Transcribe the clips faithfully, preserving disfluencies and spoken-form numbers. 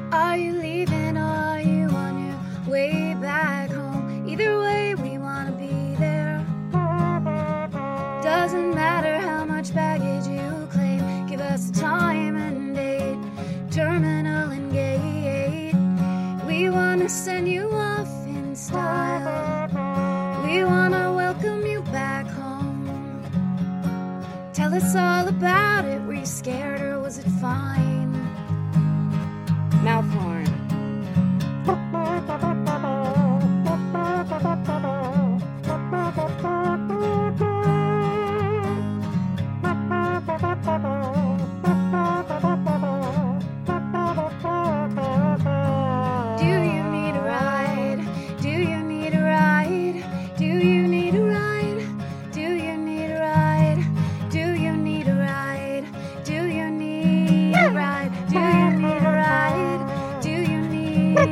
Are you leaving or are you on your way back home? Either way, we wanna be there. Doesn't matter how much baggage you claim. Give us a time and date, terminal and gate. We wanna send you off in style. We wanna welcome you back home. Tell us all about it. Were you scared or was it fine? Mouth horn. Do you need a ride? Do you need a ride? Do you need a ride? Do you need a ride? Do you need a ride? Do you need a ride? Do you need a ride? Do you need a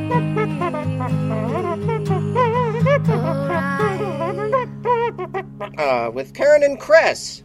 ride? Uh, with Karen and Chris.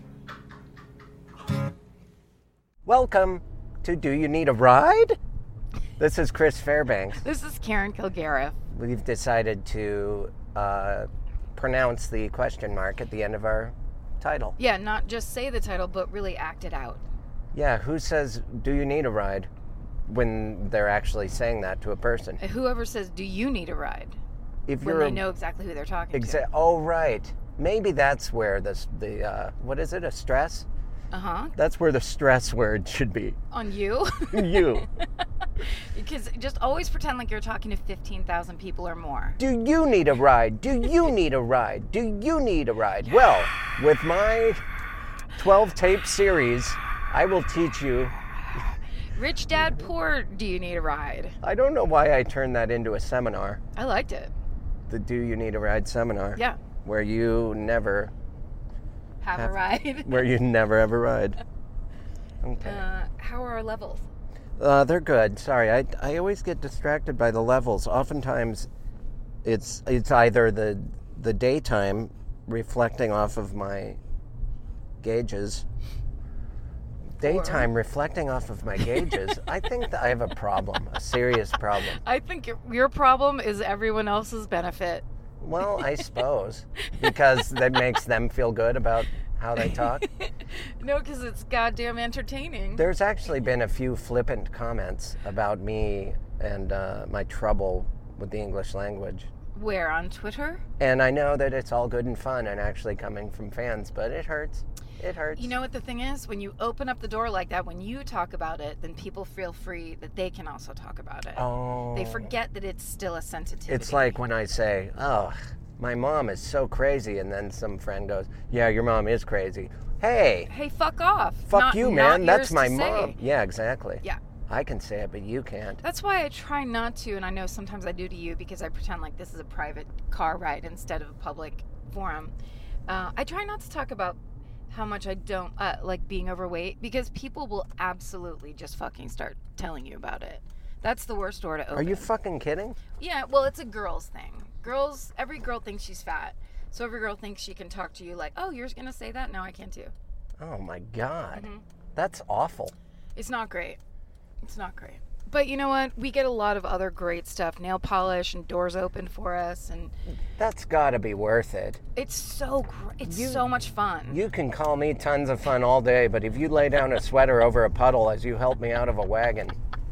Welcome to Do You Need a Ride? This is Chris Fairbanks. This is Karen Kilgariff. We've decided to uh, pronounce the question mark at the end of our title. Yeah, not just say the title, but really act it out. Yeah, who says, do you need a ride, when they're actually saying that to a person? And whoever says, do you need a ride? If when you're they a, know exactly who they're talking exa- to. Oh, right. Maybe that's where this, the, uh, what is it, a stress? Uh-huh. That's where the stress word should be. On you? You. Because just always pretend like you're talking to fifteen thousand people or more. Do you need a ride? Do you need a ride? Do you need a ride? Well, with my twelve-tape series, I will teach you. Rich Dad Poor, do you need a ride? I don't know why I turned that into a seminar. I liked it. The Do You Need a Ride seminar. Yeah. Where you never... Have, have a ride. Where you never have a ride. Okay. Uh, how are our levels? Uh, they're good. Sorry, I, I always get distracted by the levels. Oftentimes, it's it's either the the daytime reflecting off of my gauges. Daytime Or- reflecting off of my gauges. I think that I have a problem, a serious problem. I think your, your problem is everyone else's benefit. Well, I suppose, because that makes them feel good about how they talk. No, because it's goddamn entertaining. There's actually been a few flippant comments about me and uh, my trouble with the English language. Where, on Twitter? And I know that it's all good and fun and actually coming from fans, but it hurts. It hurts. You know what the thing is? When you open up the door like that, when you talk about it, then people feel free that they can also talk about it. Oh. They forget that it's still a sensitivity. It's like when I say, oh, my mom is so crazy, and then some friend goes, yeah, your mom is crazy. Hey. Hey, fuck off. Fuck Not- you, not man. That's yours my to mom. say. Yeah, exactly. Yeah. I can say it, but you can't. That's why I try not to, and I know sometimes I do to you because I pretend like this is a private car ride instead of a public forum. Uh, I try not to talk about how much I don't uh, like being overweight because people will absolutely just fucking start telling you about it. That's the worst door to open. Are you fucking kidding? Yeah, well, it's a girl's thing. Girls, every girl thinks she's fat. So every girl thinks she can talk to you like, oh, you're going to say that? No, I can't too. Oh, my God. Mm-hmm. That's awful. It's not great. It's not great. But you know what? We get a lot of other great stuff. Nail polish and doors open for us. And That's got to be worth it. it's so great. It's You- so much fun. You can call me tons of fun all day, but if you lay down a sweater over a puddle as you help me out of a wagon,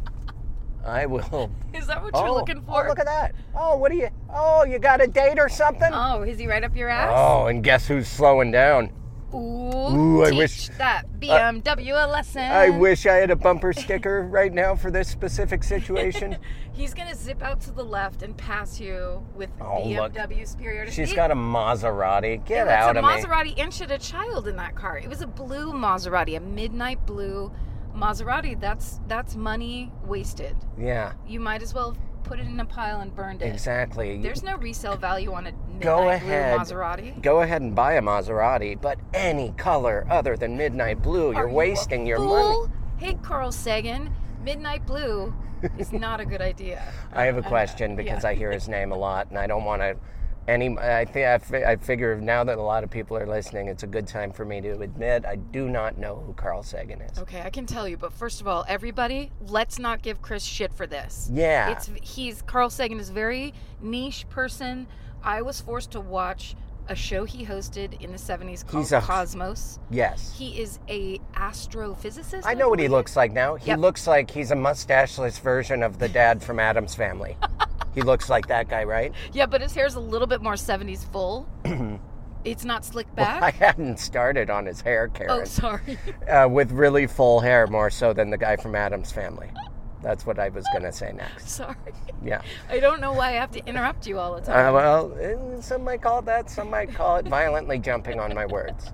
I will. Is that what oh, you're looking for? Oh, look at that. Oh, what do you... Oh, you got a date or something? Oh, is he right up your ass? Oh, and guess who's slowing down? Ooh, Ooh, I teach wish- that B M W a lesson. I wish I had a bumper sticker right now for this specific situation. He's going to zip out to the left and pass you with Oh, B M look. W superiority. She's It- got a Maserati. Get It out was of a me. Maserati, and she had a child in that car. It was a blue Maserati, a midnight blue Maserati. That's that's money wasted. Yeah, You might as well have put it in a pile and burned it. exactly. There's no resale value on a midnight Go blue ahead. Maserati. Go ahead and buy a Maserati, but any color other than midnight blue. You're Are you wasting a your fool? money. Hey, Carl Sagan, midnight blue is not a good idea. I have a Uh, question because yeah. I hear his name a lot, and I don't want to Any, I think I, fi- I figure now that a lot of people are listening, it's a good time for me to admit I do not know who Carl Sagan is. Okay, I can tell you, but first of all, everybody, let's not give Chris shit for this. Yeah. It's he's Carl Sagan is a very niche person. I was forced to watch a show he hosted in the seventies called He's a- Cosmos. Yes. He is a astrophysicist. I know what he believe. looks like now. He Yep. looks like he's a mustacheless version of the dad from Addams Family. He looks like that guy, right? Yeah, but his hair's a little bit more seventies full. It's not slicked back. Well, I hadn't started on his hair, Karen. Oh, sorry. Uh, with really full hair, more so than the guy from Addams Family. That's what I was going to say next. Sorry. Yeah. I don't know why I have to interrupt you all the time. Uh, well, eh, some might call it that. Some might call it violently jumping on my words.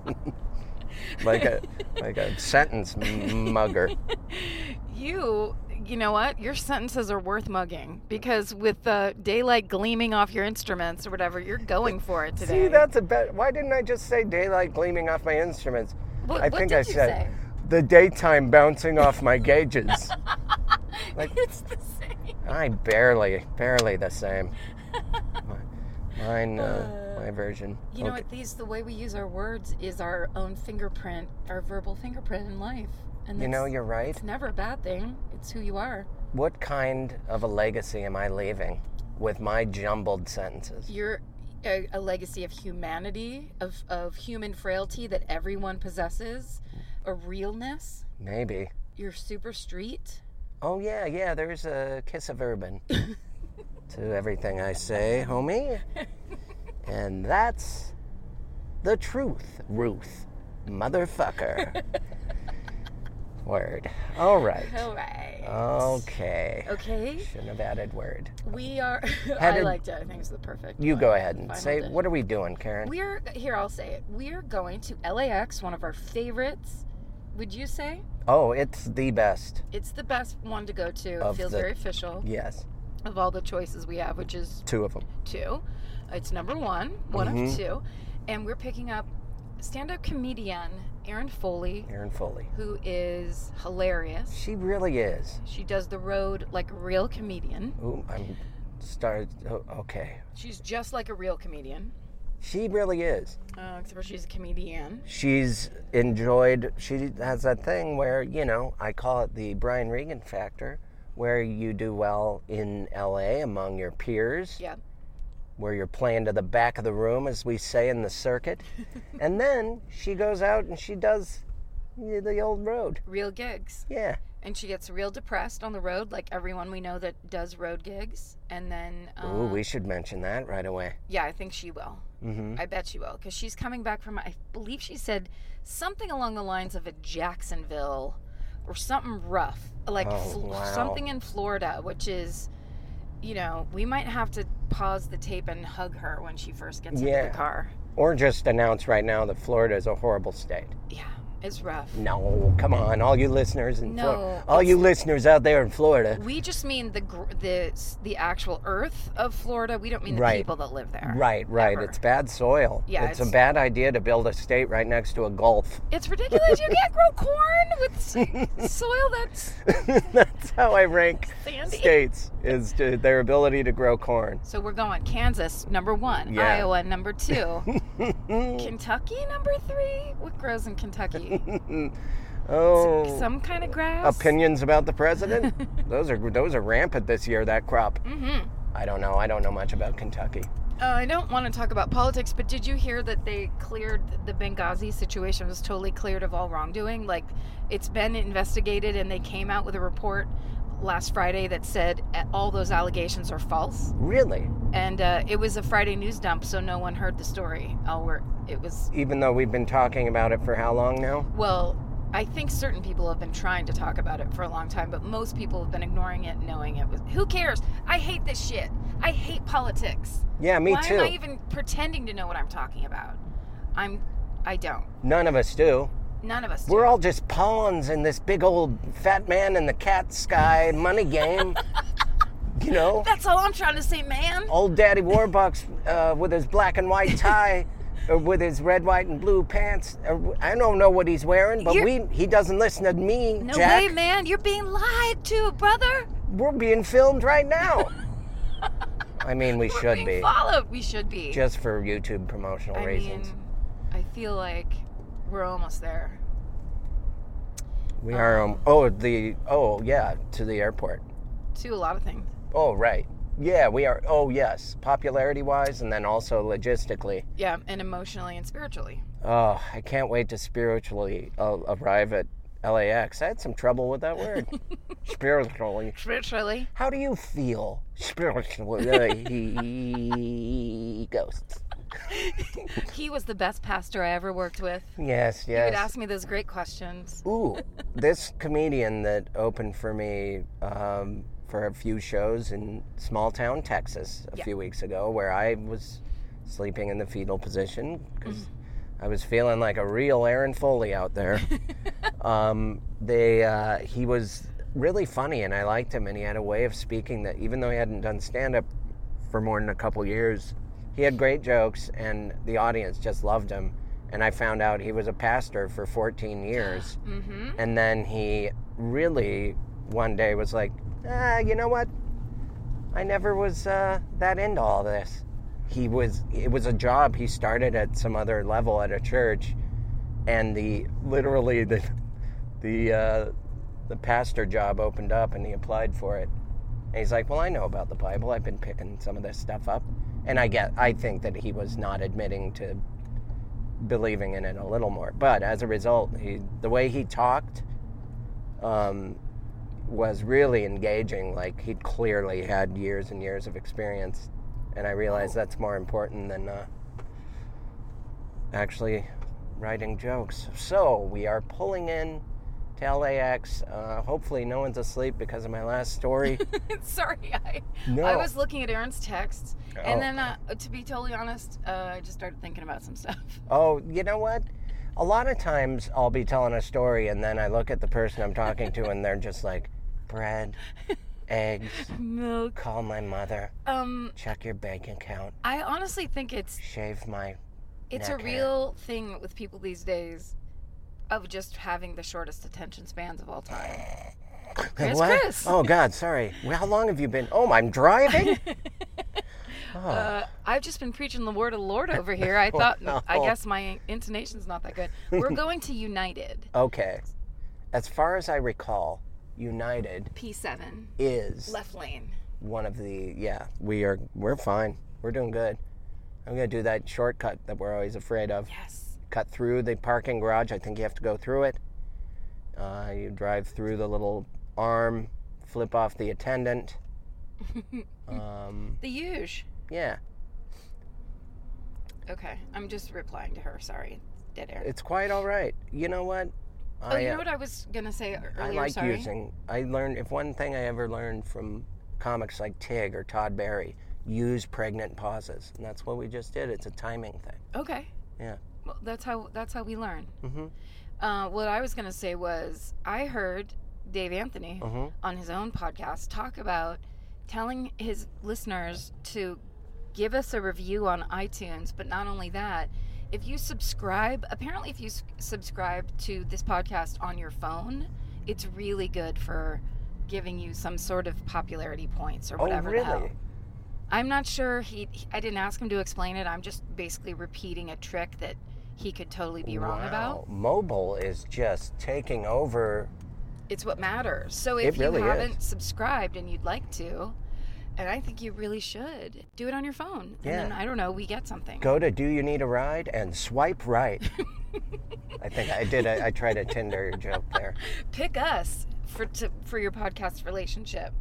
like a like a sentence mugger. You, you know what? Your sentences are worth mugging because with the daylight gleaming off your instruments or whatever, you're going for it today. See, that's a bet. Why didn't I just say daylight gleaming off my instruments? What- I what think did I you said say? the daytime bouncing off my gauges. Like, It's the same. I barely, barely the same. Mine, uh, my version. You know Okay. what? These the way we use our words is our own fingerprint, our verbal fingerprint in life. And You know, that's- you're right. It's never a bad thing. It's who you are. What kind of a legacy am I leaving with my jumbled sentences? You're a, a legacy of humanity, of, of human frailty that everyone possesses, a realness. Maybe. You're super street. Oh, yeah, yeah, there's a kiss of urban to everything I say, homie. And that's the truth, Ruth. Motherfucker. Word. All right. All right. Okay. Okay. Shouldn't have added word. We are. I Headed- liked it. I think it's the perfect. You one. go ahead and Final say, dish. what are we doing, Karen? We're here. I'll say it. We are going to L A X, one of our favorites. Would you say Oh, it's the best. it's the best one to go to? It Of feels the- very official Yes. of all the choices we have, which is Two of them. two. It's number one, one Mhm. of two, and we're picking up stand-up comedian Erin Foley, Erin Foley. who is hilarious. She really is. She does the road like a real comedian. Ooh, I'm started. Oh, okay. She's just like a real comedian, She really is. uh, except for she's a comedian. She's enjoyed, she has that thing where, you know, I call it the Brian Regan factor, where you do well in L A among your peers, Yeah. where you're playing to the back of the room, as we say in the circuit. And then she goes out and she does yeah, the old road. Real gigs. Yeah. And she gets real depressed on the road, like everyone we know that does road gigs. And then, uh, Ooh, we should mention that right away. yeah, I think she will. Mm-hmm. I bet she will, because she's coming back from, I believe she said something along the lines of a Jacksonville or something rough, like Oh, fl- wow. something in Florida, which is, you know, we might have to pause the tape and hug her when she first gets Yeah. into the car. Or just announce right now that Florida is a horrible state. Yeah, it's rough. No, come on, all you listeners in No, Florida, all you listeners out there in Florida. We just mean the gr- the the actual earth of Florida. We don't mean the Right. people that live there. Right, right. Ever. It's bad soil. Yeah, it's, a it's- bad idea to build a state right next to a gulf. It's ridiculous. You can't grow corn with s- soil that's That's how I rank sandy. states, is to their ability to grow corn. So we're going Kansas number one, Yeah. Iowa number two, Kentucky number three. What grows in Kentucky? Oh, Some kind of grass. opinions about the president? those are those are rampant this year. That crop. Mm-hmm. I don't know. I don't know much about Kentucky. Uh, I don't want to talk about politics, but did you hear that they cleared the Benghazi situation? Was totally cleared of all wrongdoing. Like, it's been investigated, and they came out with a report last Friday that said all those allegations are false. Really? And uh, it was a Friday news dump, so no one heard the story. Oh, we're, it was Even though we've been talking about it for how long now? well. I think certain people have been trying to talk about it for a long time, but most people have been ignoring it, knowing it was. Who cares? I hate this shit. I hate politics. Yeah, me Why too. am I even pretending to know what I'm talking about? I'm. I don't. None of us do. None of us do. We're all just pawns in this big old fat man in the cat sky money game. You know, That's all I'm trying to say, man. old Daddy Warbucks uh, with his black and white tie, or with his red, white, and blue pants. Or, I don't know what he's wearing, but You're- we he doesn't listen to me, No Jack. way, man. You're being lied to, brother. We're being filmed right now. I mean, we We're should being be. followed. We should be. Just for YouTube promotional I reasons. mean, I feel like we're almost there. We are, um, um, oh, the, oh, yeah, to the airport. To a lot of things. Oh, right. Yeah, we are, oh, yes, popularity-wise, and then also logistically. Yeah, and emotionally and spiritually. Oh, I can't wait to spiritually uh, arrive at L A X. I had some trouble with that word. Spiritually. Spiritually. How do you feel spiritually? Ghosts. He was the best pastor I ever worked with. Yes, He yes. would ask me those great questions. Ooh, this comedian that opened for me um, for a few shows in small town Texas a Yeah. few weeks ago, where I was sleeping in the fetal position because I was feeling like a real Aaron Foley out there. um, they, uh, he was really funny, and I liked him, and he had a way of speaking that, even though he hadn't done stand-up for more than a couple years, he had great jokes, and the audience just loved him. And I found out he was a pastor for fourteen years. Mm-hmm. And then he really one day was like, ah, you know what? I never was uh, that into all this. He was, it was a job he started at some other level at a church. And the, literally the, the, uh, the pastor job opened up and he applied for it. And he's like, well, I know about the Bible. I've been picking some of this stuff up. And I get, I think that he was not admitting to believing in it a little more. But as a result, he, the way he talked um, was really engaging. Like, he'd clearly had years and years of experience. And I realized that's more important than uh, actually writing jokes. So we are pulling in to L A X. Uh, hopefully no one's asleep because of my last story. Sorry, I No. I was looking at Aaron's texts, Oh. and then uh, to be totally honest, uh, I just started thinking about some stuff. Oh, you know what? A lot of times I'll be telling a story and then I look at the person I'm talking to and they're just like, bread, eggs, Milk. call my mother, Um, check your bank account, I honestly think it's shave my it's neck a hair. real thing with people these days of just having the shortest attention spans of all time. Chris, What? Chris. Oh, God, sorry. Well, how long have you been? Oh, I'm driving? Oh. Uh, I've just been preaching the word of the Lord over here. I thought, I Wow. guess my intonation's not that good. We're going to United. Okay. As far as I recall, United P seven. is Left lane. one of the, yeah, we are, we're fine. We're doing good. I'm going to do that shortcut that we're always afraid of. Yes. Cut through the parking garage. I think you have to go through it. Uh, you drive through the little arm, flip off the attendant. Um, The huge. yeah, Okay. I'm just replying to her. Sorry. Dead air. it's quite all right. You know what? Oh, you uh, know what I was going to say earlier? I like Sorry. using. I learned if one thing I ever learned from comics like Tig or Todd Barry, use pregnant pauses, and that's what we just did. It's a timing thing. Okay. Yeah. Well, that's how that's how we learn. Mm-hmm. Uh, what I was going to say was I heard Dave Anthony Mm-hmm. on his own podcast talk about telling his listeners to give us a review on iTunes, but not only that, if you subscribe, apparently if you s- subscribe to this podcast on your phone, it's really good for giving you some sort of popularity points or Oh, whatever the hell. really? I'm not sure he, he I didn't ask him to explain it. I'm just basically repeating a trick that he could totally be wrong about. Wow. Mobile is just taking over. It's what matters. So It if really you is. haven't subscribed and you'd like to, and I think you really should, do it on your phone. Yeah. And then, I don't know, we get something. Go to Do You Need a Ride and swipe right. I think I did. A, I tried a Tinder joke there. Pick us for to, for your podcast relationship.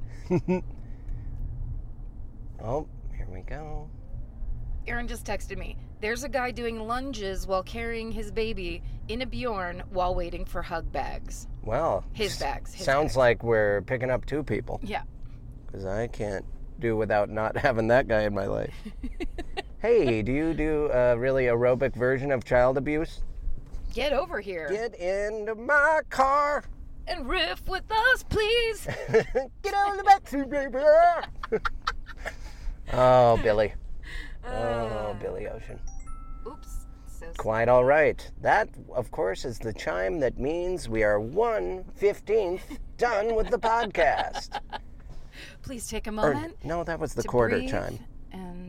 Oh, here we go. Aaron just texted me. There's a guy doing lunges while carrying his baby in a Bjorn while waiting for hug bags. Well, His s- bags, his sounds bags. like we're picking up two people Yeah. because I can't do without not having that guy in my life. Hey, do you do a really aerobic version of child abuse? Get over here Get into my car. and riff with us, please. Get out of the backseat, baby. Oh, Billy. Oh, Billy Ocean. Oops. So Quite all right. That, of course, is the chime that means we are one fifteenth done with the podcast. please take a Or, moment. no, that was the to quarter breathe. chime.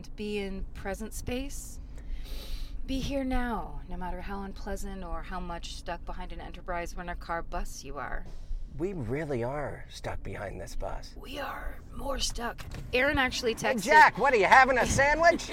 and be in present space. Be here now, no matter how unpleasant or how much stuck behind an Enterprise rental car bus you are. We really are stuck behind this bus. We are more stuck. Aaron actually Hey, texted... Jack, what are you having, a sandwich?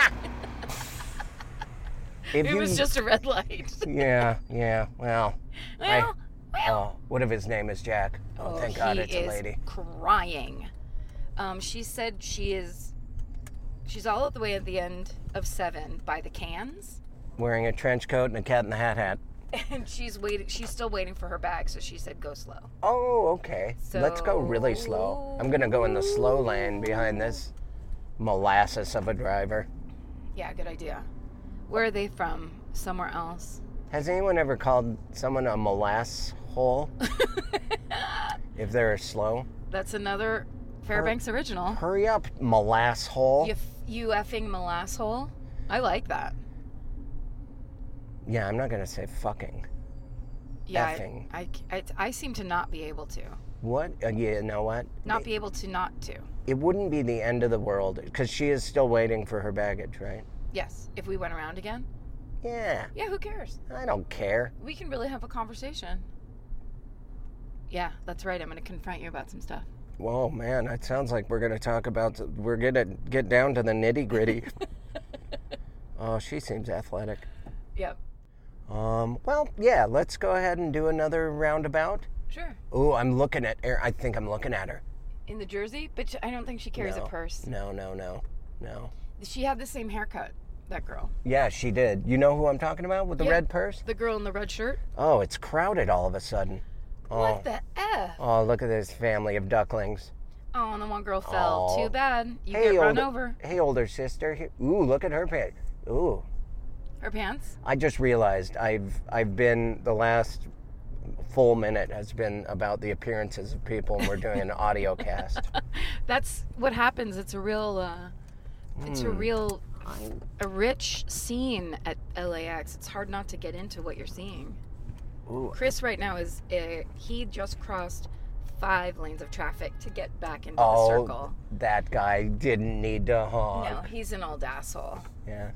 If It you- was just a red light. Yeah, yeah, well. I, Well, well. oh, what if his name is Jack? Oh, thank God he it's a is lady. crying. Um, she said she is... She's all the way at the end of seven by the cans. Wearing a trench coat and a Cat in the Hat hat. And she's waiting. She's still waiting for her bag, so she said, "Go slow." Oh, okay. Let's go really slow. I'm gonna go in the slow lane behind this molasses of a driver. Yeah, good idea. Where are they from? Somewhere else. Has anyone ever called someone a molass hole if they're slow? That's another Fairbanks original. Hurry up, molass hole. You, f- you effing molass hole. I like that. Yeah, I'm not gonna say fucking. Yeah, Effing. I, I, I, I seem to not be able to. What? Uh, you know what? Not be able to not to. It wouldn't be the end of the world because she is still waiting for her baggage, right? Yes, if we went around again. Yeah. Yeah, who cares? I don't care. We can really have a conversation. Yeah, that's right. I'm going to confront you about some stuff. Whoa, man, it sounds like we're gonna talk about. We're gonna get down to the nitty gritty. Oh, she seems athletic. Yep. Um. Well, yeah. Let's go ahead and do another roundabout. Sure. Oh, I'm looking at. I think I'm looking at her. In the jersey, but I don't think she carries No. a purse. No, no, no, no. She had the same haircut, that girl. Yeah, she did. You know who I'm talking about with the Yeah. red purse? The girl in the red shirt. Oh, it's crowded all of a sudden. Oh. What the F? Oh, look at this family of ducklings. Oh, and the one girl fell. Oh. Too bad. You Hey, get run older, over. Hey, older sister. Here- Ooh, look at her pants. Ooh. Her pants. I just realized I've I've been the last full minute has been about the appearances of people, and we're doing an audio cast. That's what happens. It's a real, uh, it's Hmm. a real, a rich scene at L A X. It's hard not to get into what you're seeing. Ooh. Chris right now is, uh, he just crossed five lanes of traffic to get back into Oh, the circle. that guy didn't need to honk. No, he's an old asshole. Yeah.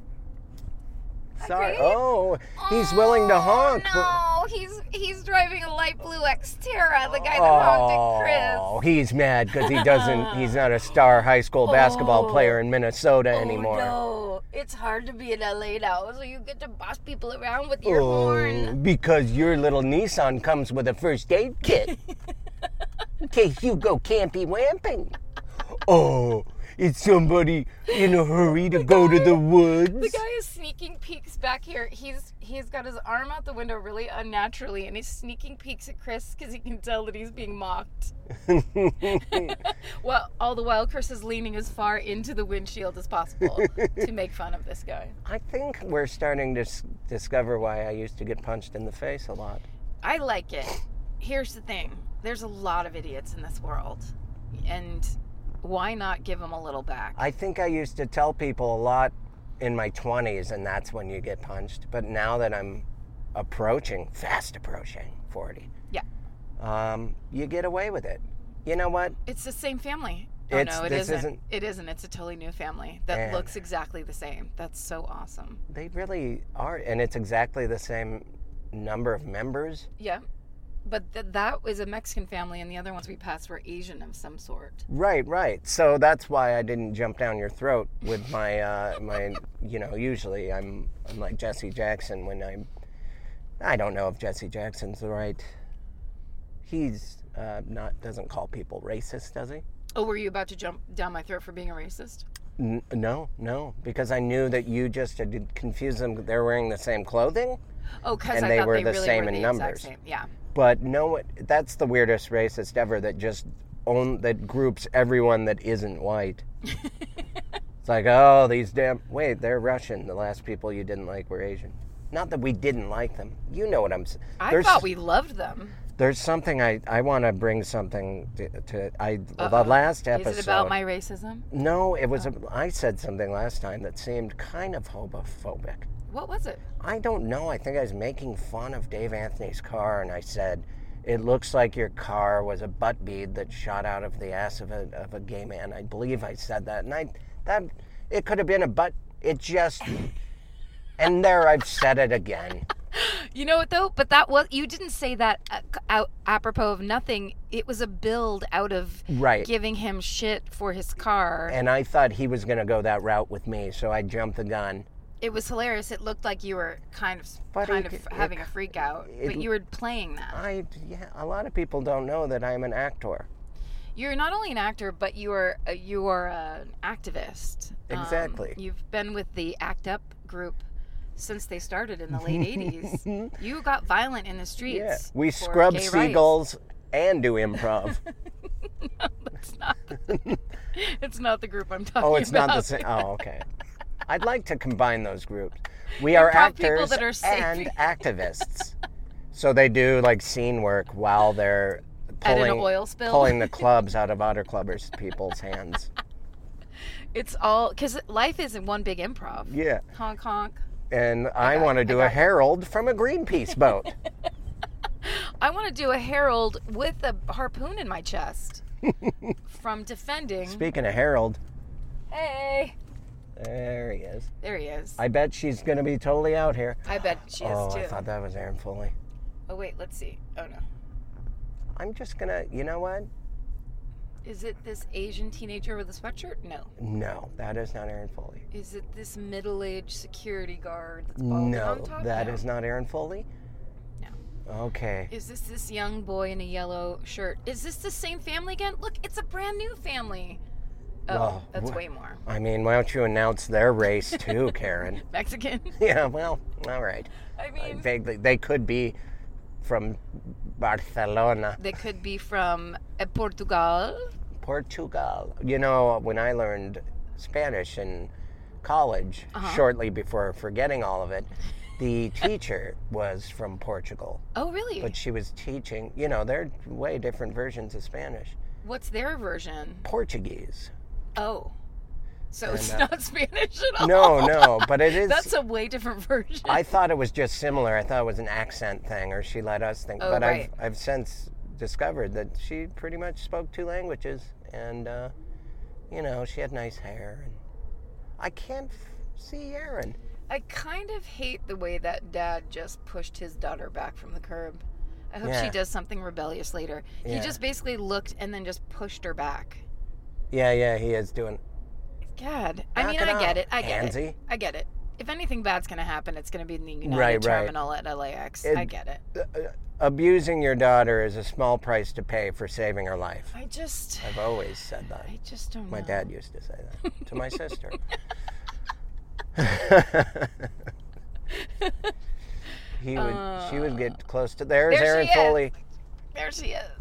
Sorry. Great. Oh, he's willing to honk. but- No, he's he's driving a light blue Xterra, the guy that honked at Oh, Chris. he's mad because he doesn't. He's not a star high school basketball Oh. player in Minnesota anymore. Oh, no. It's hard to be in L A now, so you get to boss people around with your Oh, horn. because your little Nissan comes with a first aid kit in case you go campy wamping. Oh, is somebody in a hurry to go to the woods? The guy is sneaking peeks back here. He's he's got his arm out the window really unnaturally, and he's sneaking peeks at Chris because he can tell that he's being mocked. Well, all the while Chris is leaning as far into the windshield as possible to make fun of this guy. I think we're starting to s- discover why I used to get punched in the face a lot. I like it. Here's the thing. There's a lot of idiots in this world, and why not give them a little back? I think I used to tell people a lot in my twenties, and that's when you get punched. But now that I'm approaching, fast approaching forty, Yeah. um, you get away with it. You know what? It's the same family. Oh, It's- no, it this isn't. isn't- It isn't. It's a totally new family that And- looks exactly the same. That's so awesome. They really are, and it's exactly the same number of members. Yeah. But th- that was a Mexican family, and the other ones we passed were Asian of some sort. Right, right. So that's why I didn't jump down your throat with my, uh, my. You know, usually I'm, I'm like Jesse Jackson when I'm. I don't know if Jesse Jackson's the right. He's uh, not doesn't call people racist, does he? Oh, were you about to jump down my throat for being a racist? N- no, no, because I knew that you just had confused them. They're wearing the same clothing, Oh, because And I they thought were they the really same were in the numbers. exact same. Yeah. but no, that's the weirdest racist ever. That just own that groups everyone that isn't white. It's like, oh, these damn. Wait, they're Russian. The last people you didn't like were Asian. Not that we didn't like them. You know what I'm saying. I thought we loved them. There's something I, I want to bring something to, to I the Uh-oh. last episode. Is it about my racism? No, it was. A, I said something last time that seemed kind of homophobic. What was it? I don't know. I think I was making fun of Dave Anthony's car, and I said, "It looks like your car was a butt bead that shot out of the ass of a of a gay man." I believe I said that, and I that It could have been a but. It just... And there, I've said it again. You know what, though? But that was... You didn't say that uh, out, apropos of nothing. It was a build out of Right. giving him shit for his car. And I thought he was going to go that route with me, so I jumped the gun. It was hilarious. It looked like you were kind of But kind it- of it- having a freak out. it- But you were playing that. I, yeah, a lot of people don't know that I'm an actor. You're not only an actor, but you are uh, you are uh, an activist. Um, Exactly. you've been with the ACT UP group since they started in the late eighties. You got violent in the streets. Yeah, we for scrub gay rights. seagulls and do improv. No, that's not. It's not the group I'm talking about. Oh, it's not the same. Oh, okay. I'd like to combine those groups. We are Improv people actors that are safe. and activists. So they do like scene work while they're At an pulling, oil spill. pulling the clubs out of otter clubbers people's hands. It's all because life isn't one big improv. Yeah. Honk honk. And I, got want to it. I do got a it. herald from a Greenpeace boat. I want to do a herald with a harpoon in my chest from defending. Speaking of Harold, Hey, there he is. there he is. I bet she's going to be totally out here. I bet she is oh, too. I thought that was Aaron Foley. Oh wait, let's see. Oh no. I'm just going to, you know what? Is it this Asian teenager with a sweatshirt? No. No, that is not Aaron Foley. Is it this middle-aged security guard that's balding No, on top? that No. is not Aaron Foley. No. Okay. Is this this young boy in a yellow shirt? Is this the same family again? Look, it's a brand new family. Oh, Well, that's wh- way more. I mean, why don't you announce their race too, Karen? Mexican. Yeah, well, all right. I I mean, vaguely, they could be from Barcelona, they could be from uh, Portugal. Portugal. You know, when I learned Spanish in college, Uh-huh. shortly before forgetting all of it, the teacher was from Portugal. Oh, really? But she was teaching, you know, they're way different versions of Spanish. What's their version? Portuguese. Oh. So And, it's uh, not Spanish at all. No, no, but it is. That's a way different version. I thought it was just similar. I thought it was an accent thing, or she let us think. Oh, but right. I've I've since discovered that she pretty much spoke two languages, and uh, you know, she had nice hair, and I can't f- see Aaron. I kind of hate the way that dad just pushed his daughter back from the curb. I hope she Yeah. does something rebellious later. He Yeah. just basically looked and then just pushed her back. Yeah, yeah, he is doing. God. I Knock mean, it I get out, it. I get Pansy. it. I get it. If anything bad's going to happen, it's going to be in the United Right, right. Terminal at L A X. It- I get it. Uh, abusing your daughter is a small price to pay for saving her life. I just... I've always said that. I just don't My know. dad used to say that to my sister. he would. she would get close to. There's There Aaron she is. Foley. There she is.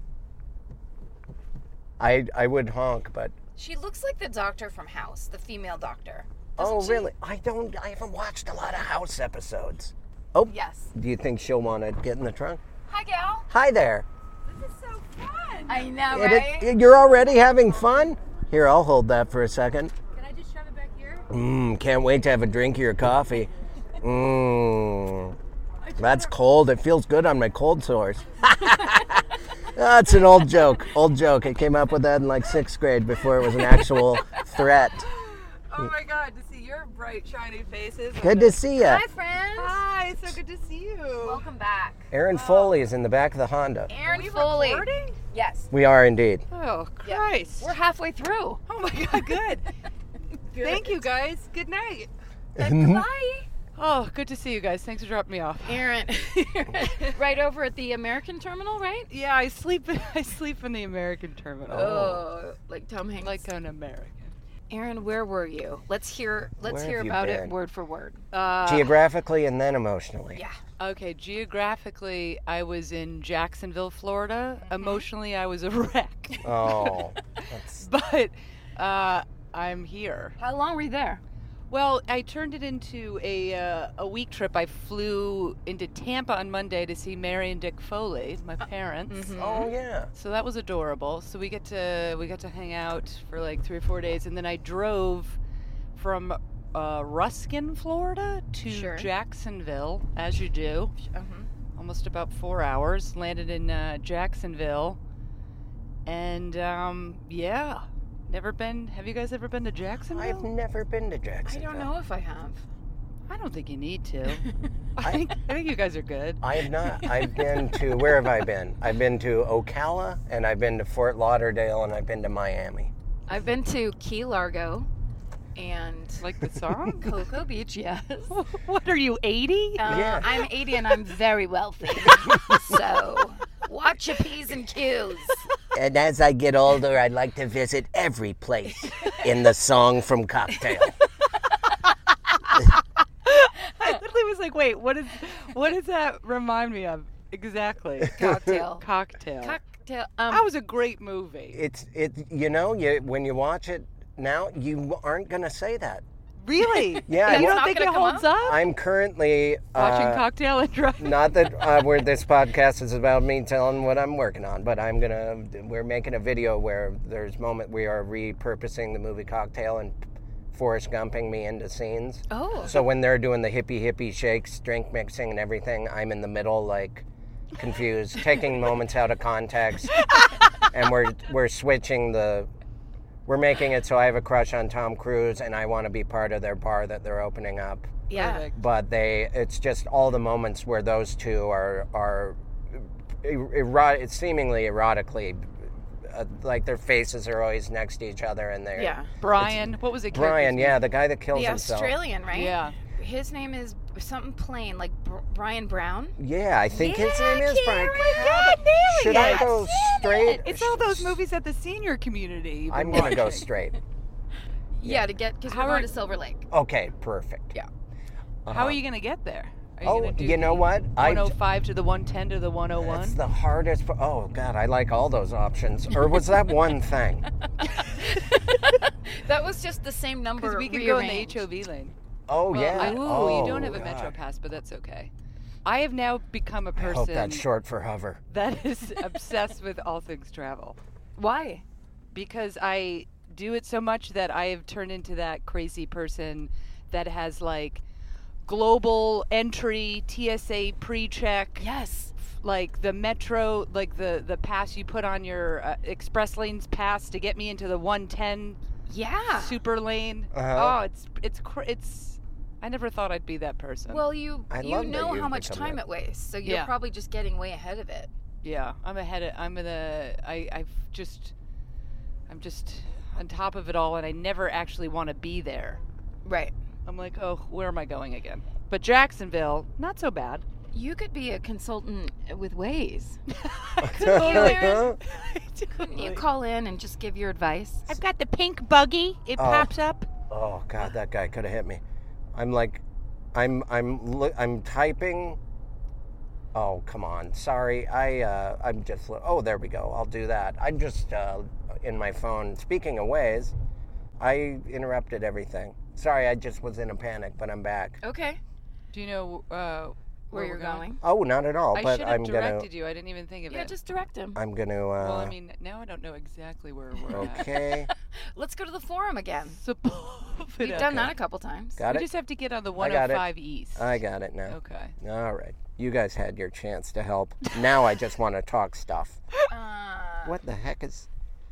I I would honk, but She looks like the doctor from House, the female doctor. Doesn't oh she? really? I don't. I haven't watched a lot of House episodes. Oh, Yes. do you think she'll want to get in the trunk? Hi, gal. Hi there. This is so fun. I know, It- right? it- you're already having fun? Here, I'll hold that for a second. Can I just shove it back here? Mmm, can't wait to have a drink of your coffee. Mmm. That's cold. It feels good on my cold sores. That's an old joke. Old joke. I came up with that in like sixth grade before it was an actual threat. Oh my god, to see your bright, shiny faces. Good to see you. Hi, friends. Hi, so good to see you. Welcome back. Aaron Foley is in the back of the Honda. Aaron Are we Foley. recording? Yes. We are indeed. Oh, Yeah. Christ. We're halfway through. Oh my god, good. Thank you guys. Good night. Bye. Oh, good to see you guys. Thanks for dropping me off. Aaron. Right over at the American terminal, right? Yeah, I sleep I sleep in the American terminal. Oh, like Tom Hanks. Like an American. Aaron, where were you? Let's hear. Let's Where hear have you about been? it word for word. Uh, Geographically and then emotionally. Yeah. okay, geographically, I was in Jacksonville, Florida. Emotionally, I was a wreck. Oh, that's, But uh, I'm here. How long were you there? Well, I turned it into a uh, a week trip. I flew into Tampa on Monday to see Mary and Dick Foley, my parents. oh yeah. So that was adorable. So we get to we got to hang out for like three or four days, and then I drove from uh, Ruskin, Florida, to Sure. Jacksonville, as you do. Uh-huh. Almost about four hours. Landed in uh, Jacksonville, and um, yeah, Never been? Have you guys ever been to Jacksonville? I've never been to I Jacksonville. don't know if I have. I don't think you need to. I think I think you guys are good. I have not. I've been to, where have I been? I've been to Ocala, and I've been to Fort Lauderdale, and I've been to Miami. I've been to Key Largo and Like the song? Cocoa Beach, yes. What are you, eighty? Uh, Yeah. I'm eighty and I'm very wealthy. So watch your P's and Q's. And as I get older, I'd like to visit every place in the song from Cocktail. I literally was like, wait, what is what does that remind me of? Exactly. Cocktail. Cocktail. Cocktail. Um, That was a great movie. It's it. You know, you when you watch it now, you aren't gonna say that. Really? Yeah, You it's don't not think it gonna come holds up? up? I'm currently Watching uh, Cocktail and Driving. Not that uh, where this podcast is about me telling what I'm working on, but I'm gonna. We're making a video where there's moment we are repurposing the movie Cocktail and Forrest Gumping me into scenes. oh. So when they're doing the hippie hippie shakes, drink mixing, and everything, I'm in the middle, like confused, taking moments out of context, and we're we're switching the. We're making it so I have a crush on Tom Cruise, and I want to be part of their bar that they're opening up. Yeah. Perfect. But they, it's just all the moments where those two are are, erot, it's seemingly erotically, uh, like their faces are always next to each other, and they're Yeah. Brian. What was it? Brian, yeah, the guy that kills The himself. Australian, right? Yeah. His name is something plain, like Br- Brian Brown. Yeah, I think his Yeah, name is Brian. Karen, God, nailed Should it. I go straight? It's all those movies at the senior community. you've been I'm gonna go watching. straight. Yeah, to get because we're How going are- to Silver Lake. Okay, perfect. Yeah. How are you going to get there? Are you Oh, gonna do you know the what? I- one oh five to the one ten to the one oh one? That's the hardest. p- Oh God, I like all those options. Or was that one thing? That was just the same number. Because we can go in the rearranged. H O V lane. Oh Well, yeah. I- Ooh, oh, you don't have a Metro God. Pass, but that's okay. I have now become a I person hope that's short for hover. that is obsessed with all things travel. Why? Because I do it so much that I have turned into that crazy person that has like global entry, T S A pre-check, Yes. like the metro, like the the pass you put on your uh, express lanes pass to get me into the one ten Yeah. super lane. Uh-huh. Oh, it's it's cr- it's. I never thought I'd be that person. Well, you I you love that know you've how much become time that. it wastes, so you're Yeah. probably just getting way ahead of it. yeah, I'm ahead. Of, I'm in the. I I've just. I'm just on top of it all, and I never actually want to be there. Right. I'm like, oh, where am I going again? But Jacksonville, not so bad. You could be a consultant with Waze. Huh? Couldn't you call in and just give your advice? I've got the pink buggy. It Oh. pops up. Oh God, that guy could have hit me. I'm like, I'm I'm li- I'm typing. Oh come on, sorry. I uh, I'm just. li- Oh, there we go. I'll do that. I'm just uh, in my phone. Speaking of ways, I interrupted everything. Sorry, I just was in a panic, but I'm back. Okay. Do you know uh, Where, where, you're we're going? Oh, not at all. I but should have I'm directed gonna. you. I didn't even think of Yeah, it. just direct him. I'm gonna. Uh, well, I mean, now I don't know exactly where we're at. Okay. Let's go to the forum again. Suppose We've it- done that a couple times. Got we it. just have to get on the I got it. one oh five East. I got it now. Okay. All right. You guys had your chance to help. Now I just want to talk stuff. Uh, What the heck is?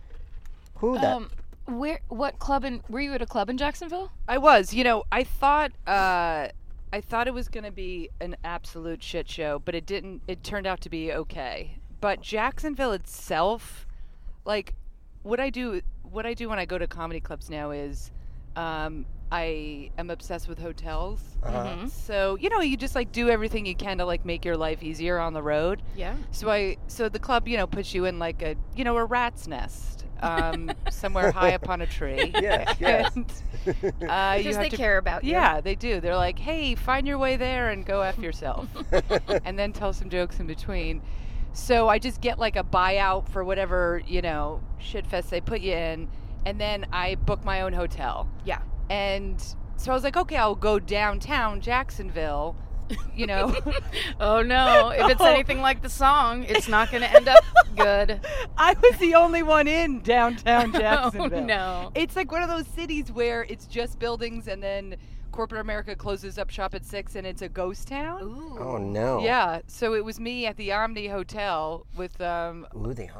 Who that? um, where? What club in? Were you at a club in Jacksonville? I was. You know, I thought uh, I thought it was going to be an absolute shit show, but it didn't. It turned out to be okay. But Jacksonville itself, like, what I do, what I do when I go to comedy clubs now is, um, I am obsessed with hotels. Uh-huh. So you know, you just like do everything you can to like make your life easier on the road. Yeah. So I, so the club, you know, puts you in like a, you know, a rat's nest, um, somewhere high up on a tree. Yes, yes. And, uh, you Because have they to, care about you. yeah, they do. They're like, hey, find your way there and go F yourself, and then tell some jokes in between. So I just get like a buyout for whatever, you know, shit fest they put you in, and then I book my own hotel. Yeah. And so I was like, okay, I'll go downtown Jacksonville, you know. Oh no! If it's Oh. anything like the song, it's not going to end up good. I was the only one in downtown Jacksonville. Oh no! It's like one of those cities where it's just buildings and then corporate America closes up shop at six and it's a ghost town. Ooh. Oh no. Yeah, so it was me at the Omni Hotel with um Ooh, the Omni.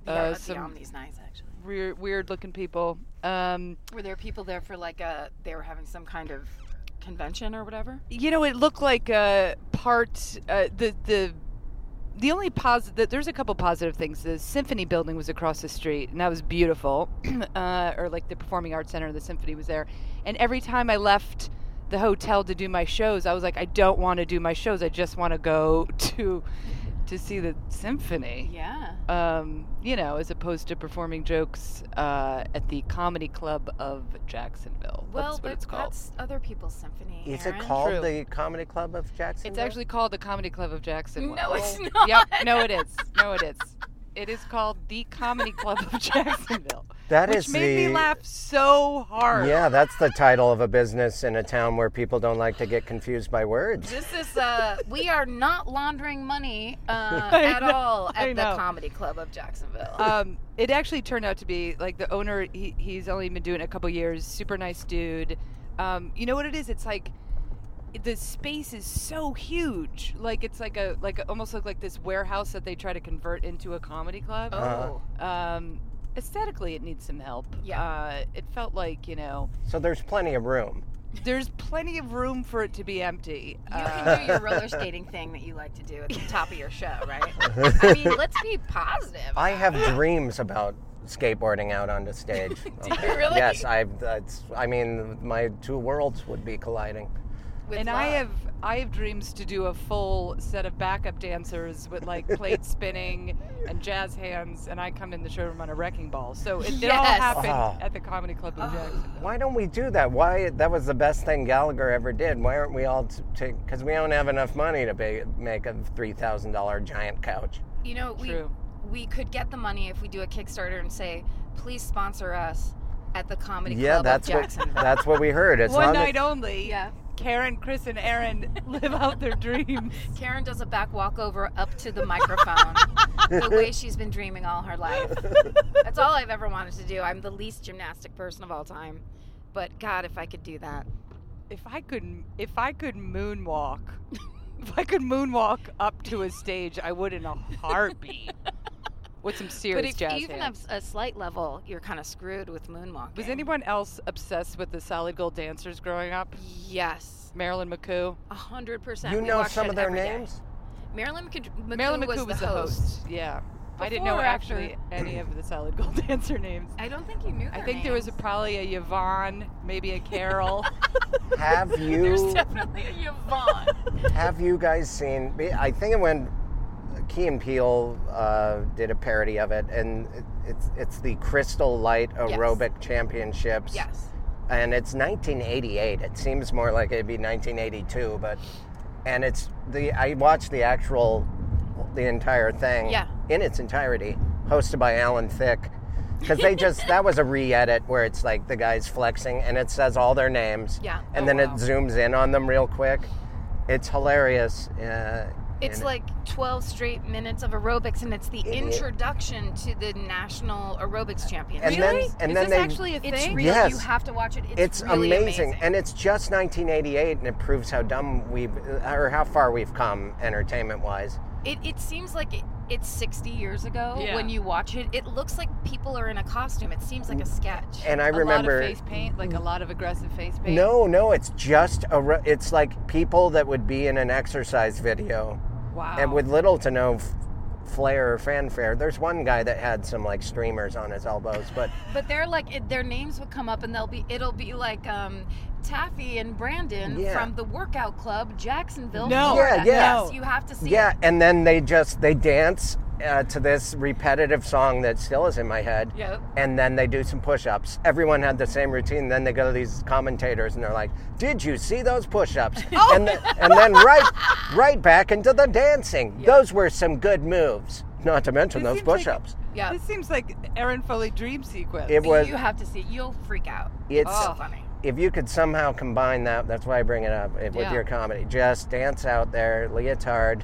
Yeah, uh, the some Omni's nice actually. weird, weird-looking people. Um, Were there people there for like a? They were having some kind of convention or whatever. you know, it looked like a part. Uh, the the the only positive. There's a couple positive things. The Symphony Building was across the street, and that was beautiful. uh, or like the Performing Arts Center, the Symphony was there. And every time I left the hotel to do my shows, I was like, I don't want to do my shows. I just want to go to to see the symphony. Yeah. Um, you know, as opposed to performing jokes uh, at the Comedy Club of Jacksonville. Well, that's what but it's called. that's other people's symphony. Is Aaron. it called True. the Comedy Club of Jacksonville? It's actually called the Comedy Club of Jacksonville. No, it's not. Yep. No, it is. No, it is. It is called the Comedy Club of Jacksonville. That which is made the- me laugh so hard. Yeah, that's the title of a business in a town where people don't like to get confused by words. This is uh we are not laundering money uh, I at know, all I at the know. Comedy Club of Jacksonville. Um, it actually turned out to be like the owner. He, he's only been doing it a couple years. Super nice dude. Um, you know what it is? It's like the space is so huge. Like it's like a like a, almost look like this warehouse that they try to convert into a comedy club. oh. Um, aesthetically, it needs some help. Yeah. Uh, it felt like you know So there's plenty of room. there's plenty of room for it to be empty. You Uh, can do your roller skating thing that you like to do at the top of your show, right? I mean, let's be positive. I have dreams about skateboarding out onto stage. Do you really? Yes, I. That's. I mean, my two worlds would be colliding. With and I love. have I have dreams to do a full set of backup dancers with like plate spinning and jazz hands, and I come in the showroom on a wrecking ball. So it, it all Yes. happened Oh. at the Comedy Club in Jacksonville. Why don't we do that? Why? That was the best thing Gallagher ever did. Why aren't we all to? Because we don't have enough money to pay, make a three thousand dollar giant couch. You know, we True. we could get the money if we do a Kickstarter and say, please sponsor us at the Comedy Yeah, Club that's of what. Jacksonville. That's what we heard. As One long night as, only. Yeah. Karen, Chris, and Aaron live out their dreams. Karen does a back walkover up to the microphone the way she's been dreaming all her life. That's all I've ever wanted to do. I'm the least gymnastic person of all time. But God, if I could do that. If I could, if I could moonwalk, if I could moonwalk up to a stage, I would in a heartbeat. With some serious But if jazz you even hands. have a slight level, you're kind of screwed with moonwalking. Was anyone else obsessed with the Solid Gold dancers growing up? Yes. Marilyn McCoo. A hundred percent. you We know watched some it of their every day. names. Marilyn McCoo, McCoo Marilyn was, McCoo was the the host. host. Yeah. I didn't know Before or after? actually any of the Solid Gold dancer names. I don't think you knew I their think there was a, names. probably a Yvonne, maybe a Carol. Have There's you? definitely a Yvonne. Have you guys seen? I think it when Key and Peele uh, did a parody of it, and it, it's it's the Crystal Light Aerobic Championships. Yes. And it's nineteen eighty-eight. It seems more like it'd be nineteen eighty-two, but and it's the I watched the actual the entire thing Yeah. in its entirety, hosted by Alan Thicke. Because they just that was a re-edit where it's like the guys flexing and it says all their names. Yeah. And Oh, then wow. it zooms in on them real quick. It's hilarious. Uh, It's and- like twelve straight minutes of aerobics, and it's the It- introduction to the National Aerobics Championship. And then- Really? and Is then this they- actually a It's thing? real. Yes. You have to watch it. It's, It's really amazing. and it's just nineteen eighty-eight, and it proves how dumb we've, or how far we've come entertainment-wise. It, it seems like it, it's sixty years ago Yeah. when you watch it. It looks like people are in a costume. It seems like a sketch. And I a remember. lot of face paint, like a lot of aggressive face paint. No, no, it's just a. re- It's like people that would be in an exercise video, Wow. and with little to no f- flair or fanfare. There's one guy that had some like streamers on his elbows, but But they're like it, their names would come up, and they'll be it'll be like um, Taffy and Brandon Yeah. from the workout club, Jacksonville, No. Florida. Yeah, yeah. Yes, you have to see yeah, it. and then they just they dance uh, to this repetitive song that still is in my head. Yep. And then they do some push-ups. Everyone had the same routine. Then they go to these commentators and they're like, "Did you see those push-ups?" Oh. And, then, and then right, right back into the dancing. Those were some good moves. Not to mention This those seems like- push-ups. Yeah. This seems like Aaron Foley dream sequence. It was. You have to see it. You'll freak out. It's so funny. if you could somehow combine that. That's why I bring it up it, with Yeah. your comedy. Just dance out there, leotard,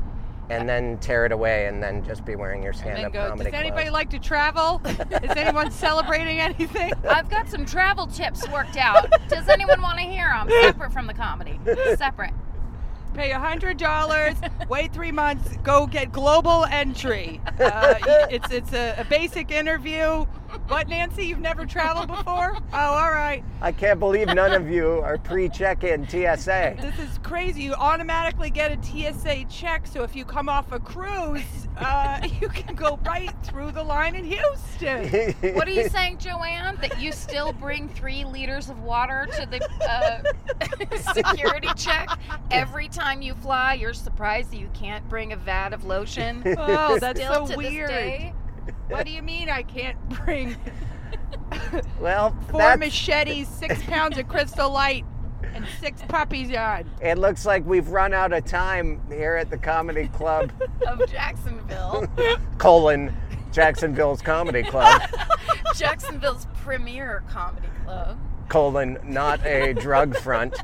and then tear it away, and then just be wearing your and then stand-up go, comedy does anybody clothes. like to travel? Is anyone celebrating anything? I've got some travel tips worked out. Does anyone want to hear them? Separate from the comedy. Separate. pay one hundred dollars, wait three months, go get global entry. Uh, y- it's it's a, a basic interview. What, Nancy? You've never traveled before? Oh, all right. I can't believe none of you are pre-check-in T S A. This is crazy. You automatically get a T S A check, so if you come off a cruise, uh, you can go right through the line in Houston. What are you saying, Joanne? That you still bring three liters of water to the uh, security check every time you fly? You're surprised that you can't bring a vat of lotion? Oh, that's Still so to weird. This day? What do you mean I can't bring Well, four that's, machetes, six pounds of Crystal Light, and six puppies on? it looks like we've run out of time here at the Comedy Club, Of Jacksonville. colon, Jacksonville's Comedy Club, Jacksonville's premier comedy club. colon, not a drug front.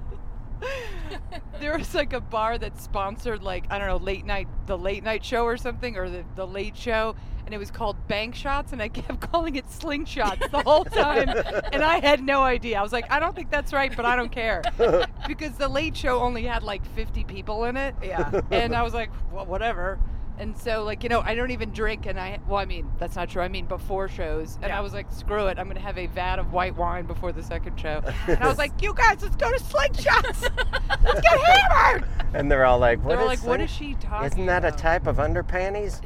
There was like a bar that sponsored like, I don't know, late night, the late night show or something, or the, the late show, and it was called Bank Shots, and I kept calling it Slingshots the whole time, and I had no idea. I was like, I don't think that's right, but I don't care. Because the late show only had like fifty people in it. Yeah. And I was like, well, whatever. And so, like, you know, I don't even drink, and I, well, I mean, that's not true. I mean, before shows. And Yeah. I was like, screw it. I'm going to have a vat of white wine before the second show. And I was like, you guys, let's go to Slingshots. Let's get hammered. And they're all like, what They were is like, what Sling- is she talking Isn't that about? a type of underpanties?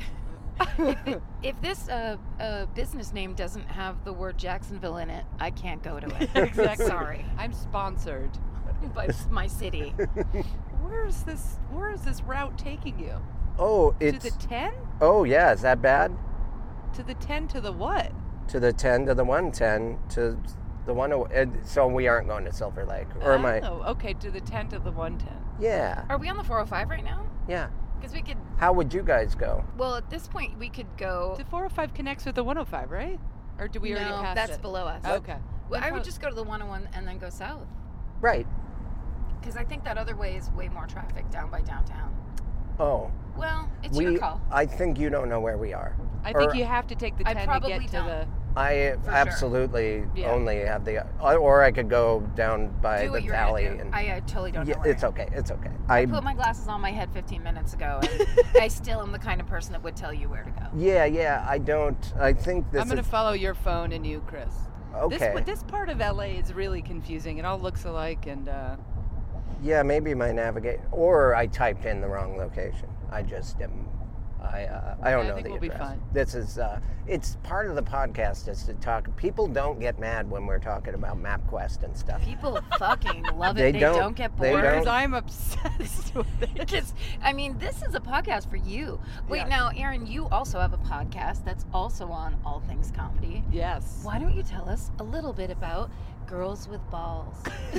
If this uh, uh, business name doesn't have the word Jacksonville in it, I can't go to it. Exactly. Sorry. I'm sponsored. By my city. Where is this, where is this route taking you? Oh, To it's, the ten? oh yeah, is that bad? To the ten to the what? To the ten, to the one ten, to the one oh, and so we aren't going to Silver Lake, or am I? Oh, okay, to the ten to the one ten. Yeah, Are we on the four oh five right now? yeah. Because we could, How would you guys go? well, at this point, we could go. The four oh five connects with the one oh five, right? Or do we already no, pass that's it? below us. Okay. Well, I Then would how- just go to the one oh one and then go south. Right. Because I think that other way is way more traffic down by downtown. Oh, Well, it's we. your call. I think you don't know where we are. I think Or you have to take the I ten to probably get to don't. the. I For sure. absolutely Yeah. only have the, or I could go down by Do the what you're valley gonna do. and. I uh, totally don't yeah, know where it's I am. okay. It's okay. I I. put my glasses on my head fifteen minutes ago, and I still am the kind of person that would tell you where to go. Yeah, yeah. I don't. I think this I'm gonna is follow your phone and you, Chris. okay. This this part of L A is really confusing. It all looks alike, and uh, Yeah, maybe my navigate, or I typed in the wrong location. I just am. I uh, I don't I know think the we'll be address. fine. This is uh, it's part of the podcast is to talk. People don't get mad when we're talking about MapQuest and stuff. People fucking love it. They They, don't- don't, get they bored. don't. because I'm obsessed with it. Because, I mean, this is a podcast for you. Wait, Yes. now, Aaron, you also have a podcast that's also on All Things Comedy. Yes. Why don't you tell us a little bit about Girls with Balls?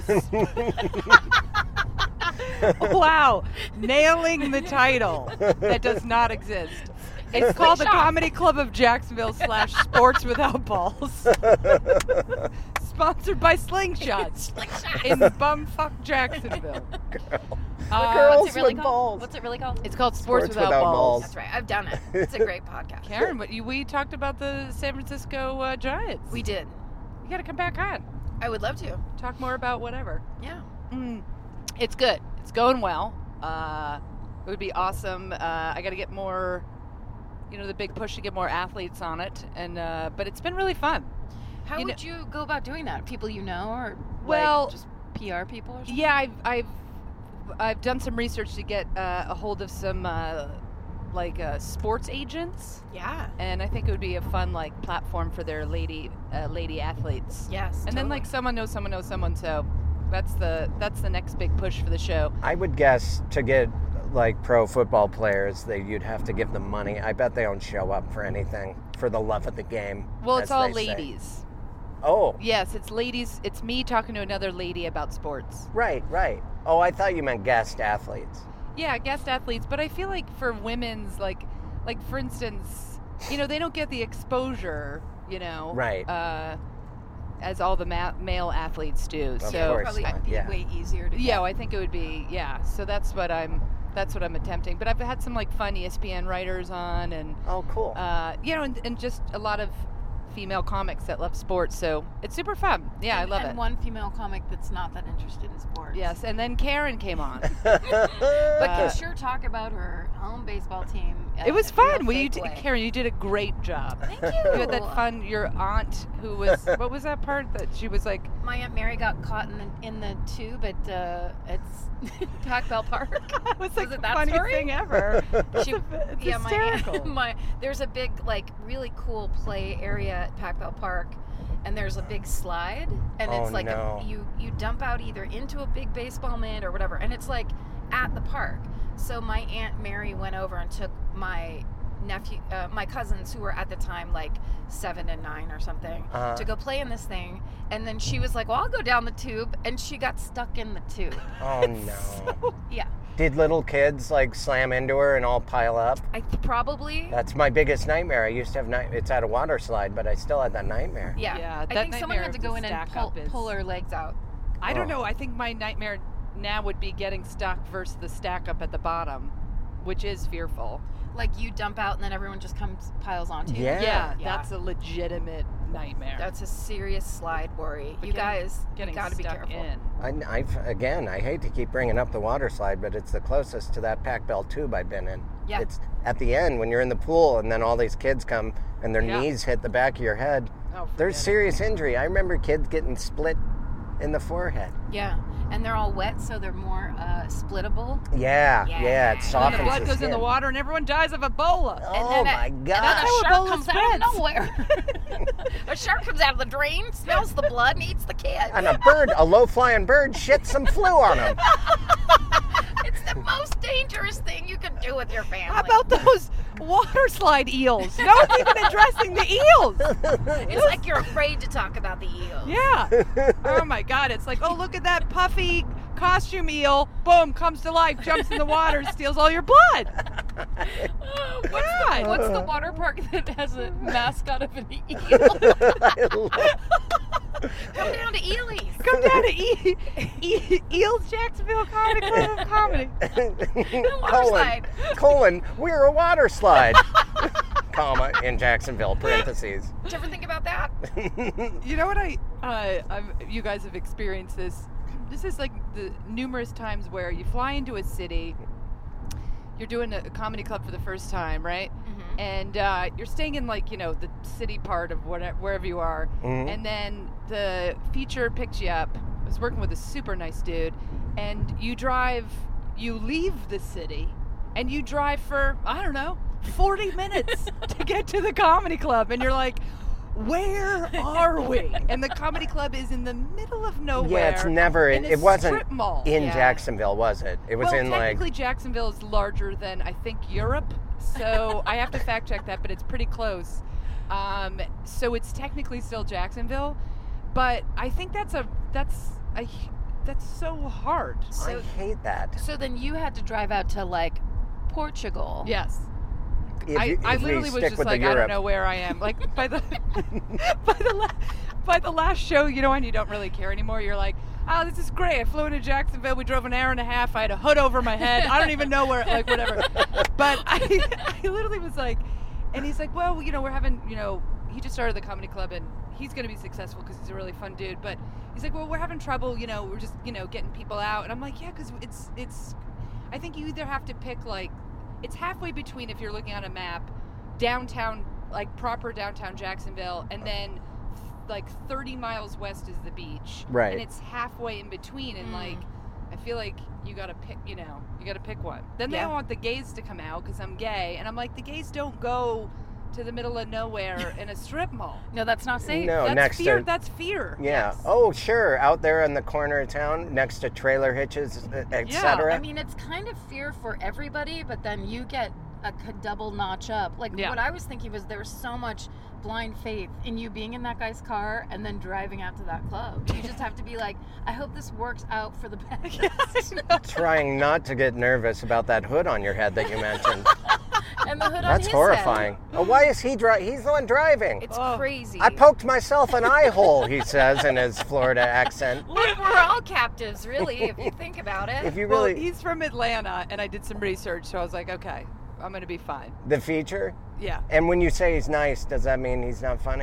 Wow, nailing the title that does not exist. It's It's called the Slingshot. Comedy Club of Jacksonville slash Sports Without Balls. Sponsored by Slingshots Slingshot. in bumfuck Jacksonville. Uh, Girls What's it really with called? balls. What's it really called? It's called Sports, Sports Without, Without Balls. Balls. That's right. I've done it. It's a great podcast. Karen, but you, we talked about the San Francisco uh, Giants. We did. You got to come back on. I would love to. Talk more about whatever. Yeah. Mm. It's good. It's going well. Uh, it would be awesome. Uh, I got to get more, you know, the big push to get more athletes on it. And uh, but it's been really fun. How You would you go about doing that? People you know, or Well- like just P R people, or something? Yeah, I've I've I've done some research to get uh, a hold of some uh, like uh, sports agents, Yeah. and I think it would be a fun like platform for their lady uh, lady athletes. Yes. And then like totally. someone knows someone knows someone, so that's the that's the next big push for the show. I would guess to get like pro football players, that you'd have to give them money. I bet they don't show up for anything for the love of the game. Well, as it's all they say. ladies. Oh, Yes, it's ladies. It's me talking to another lady about sports. right, right. Oh, I thought you meant guest athletes. Yeah, guest athletes, but I feel like for women's, like, like for instance, you know, they don't get the exposure, you know, Right. uh, as all the ma- male athletes do. Of so yeah, course. probably not, be yeah. way easier to yeah, get. I think it would be yeah. So that's what I'm that's what I'm attempting. But I've had some like fun E S P N writers on, and Oh, cool. uh, you know, and, and just a lot of female comics that love sports, so it's super fun. Yeah, and, I love and it. one female comic that's not that interested in sports. Yes, and then Karen came on. But Uh, can sure talk about her home baseball team. uh, It was in a real fun. Well, you fake d- way. Karen, you did a great job. Thank you. You had that fun. Your aunt, who was what was that part that she was like? My Aunt Mary got caught in the in the tube at uh, it's Pac Bell Park. It was like Was it the that funniest story? thing ever. She, It's yeah, my, hysterical. my there's a big like really cool play area at Pac Bell Park, and there's a big slide, and Oh, it's like no. a, you you dump out either into a big baseball mitt or whatever, and it's like at the park. So my Aunt Mary went over and took my nephew, uh, my cousins who were at the time like seven and nine or something, Uh-huh. to go play in this thing, and then she was like, "Well, I'll go down the tube," and she got stuck in the tube. Oh no. Yeah, Did little kids like slam into her and all pile up? I th- probably. That's my biggest nightmare. I used to have night. It's at a water slide, but I still had that nightmare. Yeah, Yeah, I that think someone nightmare had to of go the in and stack pull, up is- pull her legs out. I don't Oh. know. I think my nightmare now would be getting stuck versus the stack up at the bottom, which is fearful. Like you dump out and then everyone just comes piles onto you. Yeah. Yeah, Yeah. that's a legitimate nightmare. That's a serious slide worry. But you getting- guys, you getting got to be stuck careful. in. I, I've again. I hate to keep bringing up the water slide, but it's the closest to that Pac Bell tube I've been in. Yeah. It's at the end when you're in the pool, and then all these kids come and their Yeah. knees hit the back of your head. Oh, There's forget it. serious injury. I remember kids getting split in the forehead. Yeah, and they're all wet, so they're more uh, splittable. Yeah, Yeah. yeah, it And then And softens then the blood the goes in skin. the water, and everyone dies of Ebola. Oh and then my a, And god! then how a shark Ebola comes out of spreads. nowhere. A shark comes out of the drain, smells the blood, and eats the kid. And a bird, a low-flying bird, shits some flu on him. It's the most dangerous thing you can do with your family. How about those water slide eels? No one's even addressing the eels. It's like you're afraid to talk about the eels. Yeah. Oh my God. It's like, oh, look at that puffy costume eel. Boom, comes to life, jumps in the water, steals all your blood. Uh, what's, God. the, what's the water park that has a mascot of an eel? I love- Come down to Ely's. Come down to e- e- Eels Jacksonville Comedy Club of Comedy. water colon, slide. colon, we're a water slide, comma, in Jacksonville, parentheses. Did you ever think about that? You know what I, uh, I've, you guys have experienced this. This is like the numerous times where you fly into a city, you're doing a comedy club for the first time, right? Mm-hmm. And uh, you're staying in like, you know, the city part of whatever, wherever you are. Mhm. And then the feature picks you up. I was working with a super nice dude. And you drive, you leave the city and you drive for, I don't know, forty minutes to get to the comedy club. And you're like, where are we? And the comedy club is in the middle of nowhere. Yeah, it's never. in It, a it wasn't strip mall. in Yeah. Jacksonville, was it? It was well, in like. technically Jacksonville is larger than I think Europe, so I have to fact check that, but it's pretty close. Um, so it's technically still Jacksonville, but I think that's a that's a that's so hard. I So, hate that. so then you had to drive out to like Portugal. Yes, If I, you- I if we literally was stick just with the like I don't Europe. know where I am. Like by the by the la- by the last show, you know, when you don't really care anymore, you're like, oh, this is great. I flew into Jacksonville. We drove an hour and a half. I had a hood over my head. I don't even know where, like, whatever. But I, I literally was like, and he's like, well, you know, we're having, you know, he just started the comedy club and he's going to be successful because he's a really fun dude. But he's like, well, we're having trouble, you know, we're just, you know, getting people out. And I'm like, yeah, because it's, it's, I think you either have to pick, like, it's halfway between, if you're looking on a map, downtown, like proper downtown Jacksonville, and then like thirty miles west is the beach. Right. And it's halfway in between, and Mm. like, I feel like you gotta pick, you know, you gotta pick one. Then Yeah. they want the gays to come out because I'm gay, and I'm like, the gays don't go to the middle of nowhere in a strip mall. No, that's not safe. No, That's next fear. to. That's fear. Yeah. Yes. Oh, sure. Out there in the corner of town, next to trailer hitches, et Yeah, cetera. I mean, it's kind of fear for everybody, but then you get a c- double notch up. Like, Yeah. what I was thinking was there was so much blind faith in you being in that guy's car and then driving out to that club. You just have to be like, I hope this works out for the best. Trying not to get nervous about that hood on your head that you mentioned. And the hood on That's his horrifying. head. Oh, why is he driving? He's the one driving. It's Oh. crazy. I poked myself an eye hole, he says in his Florida accent. Look, we're all captives, really, if you think about it. If you Well, really. he's from Atlanta, and I did some research, so I was like, okay, I'm gonna be fine. The feature? Yeah. And when you say he's nice, does that mean he's not funny?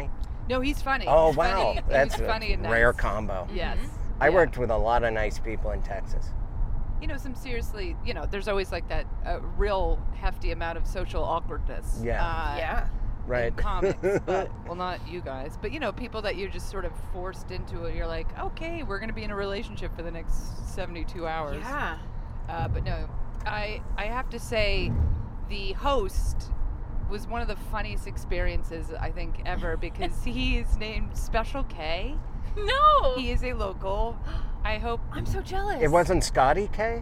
No, he's funny. Oh, He's wow. funny. That's he's a funny and rare nice. combo. Yes. I Yeah. worked with a lot of nice people in Texas. You know, some seriously, you know, there's always like that uh, real hefty amount of social awkwardness. Yeah. Uh, Yeah. Right. In comics, but, well, not you guys, but you know, people that you're just sort of forced into it. You're like, okay, we're going to be in a relationship for the next seventy-two hours. Yeah. Uh, but no, I I have to say, the host was one of the funniest experiences I think ever because he is named Special K. No. He is a local. I hope I'm so jealous. It wasn't Scotty K?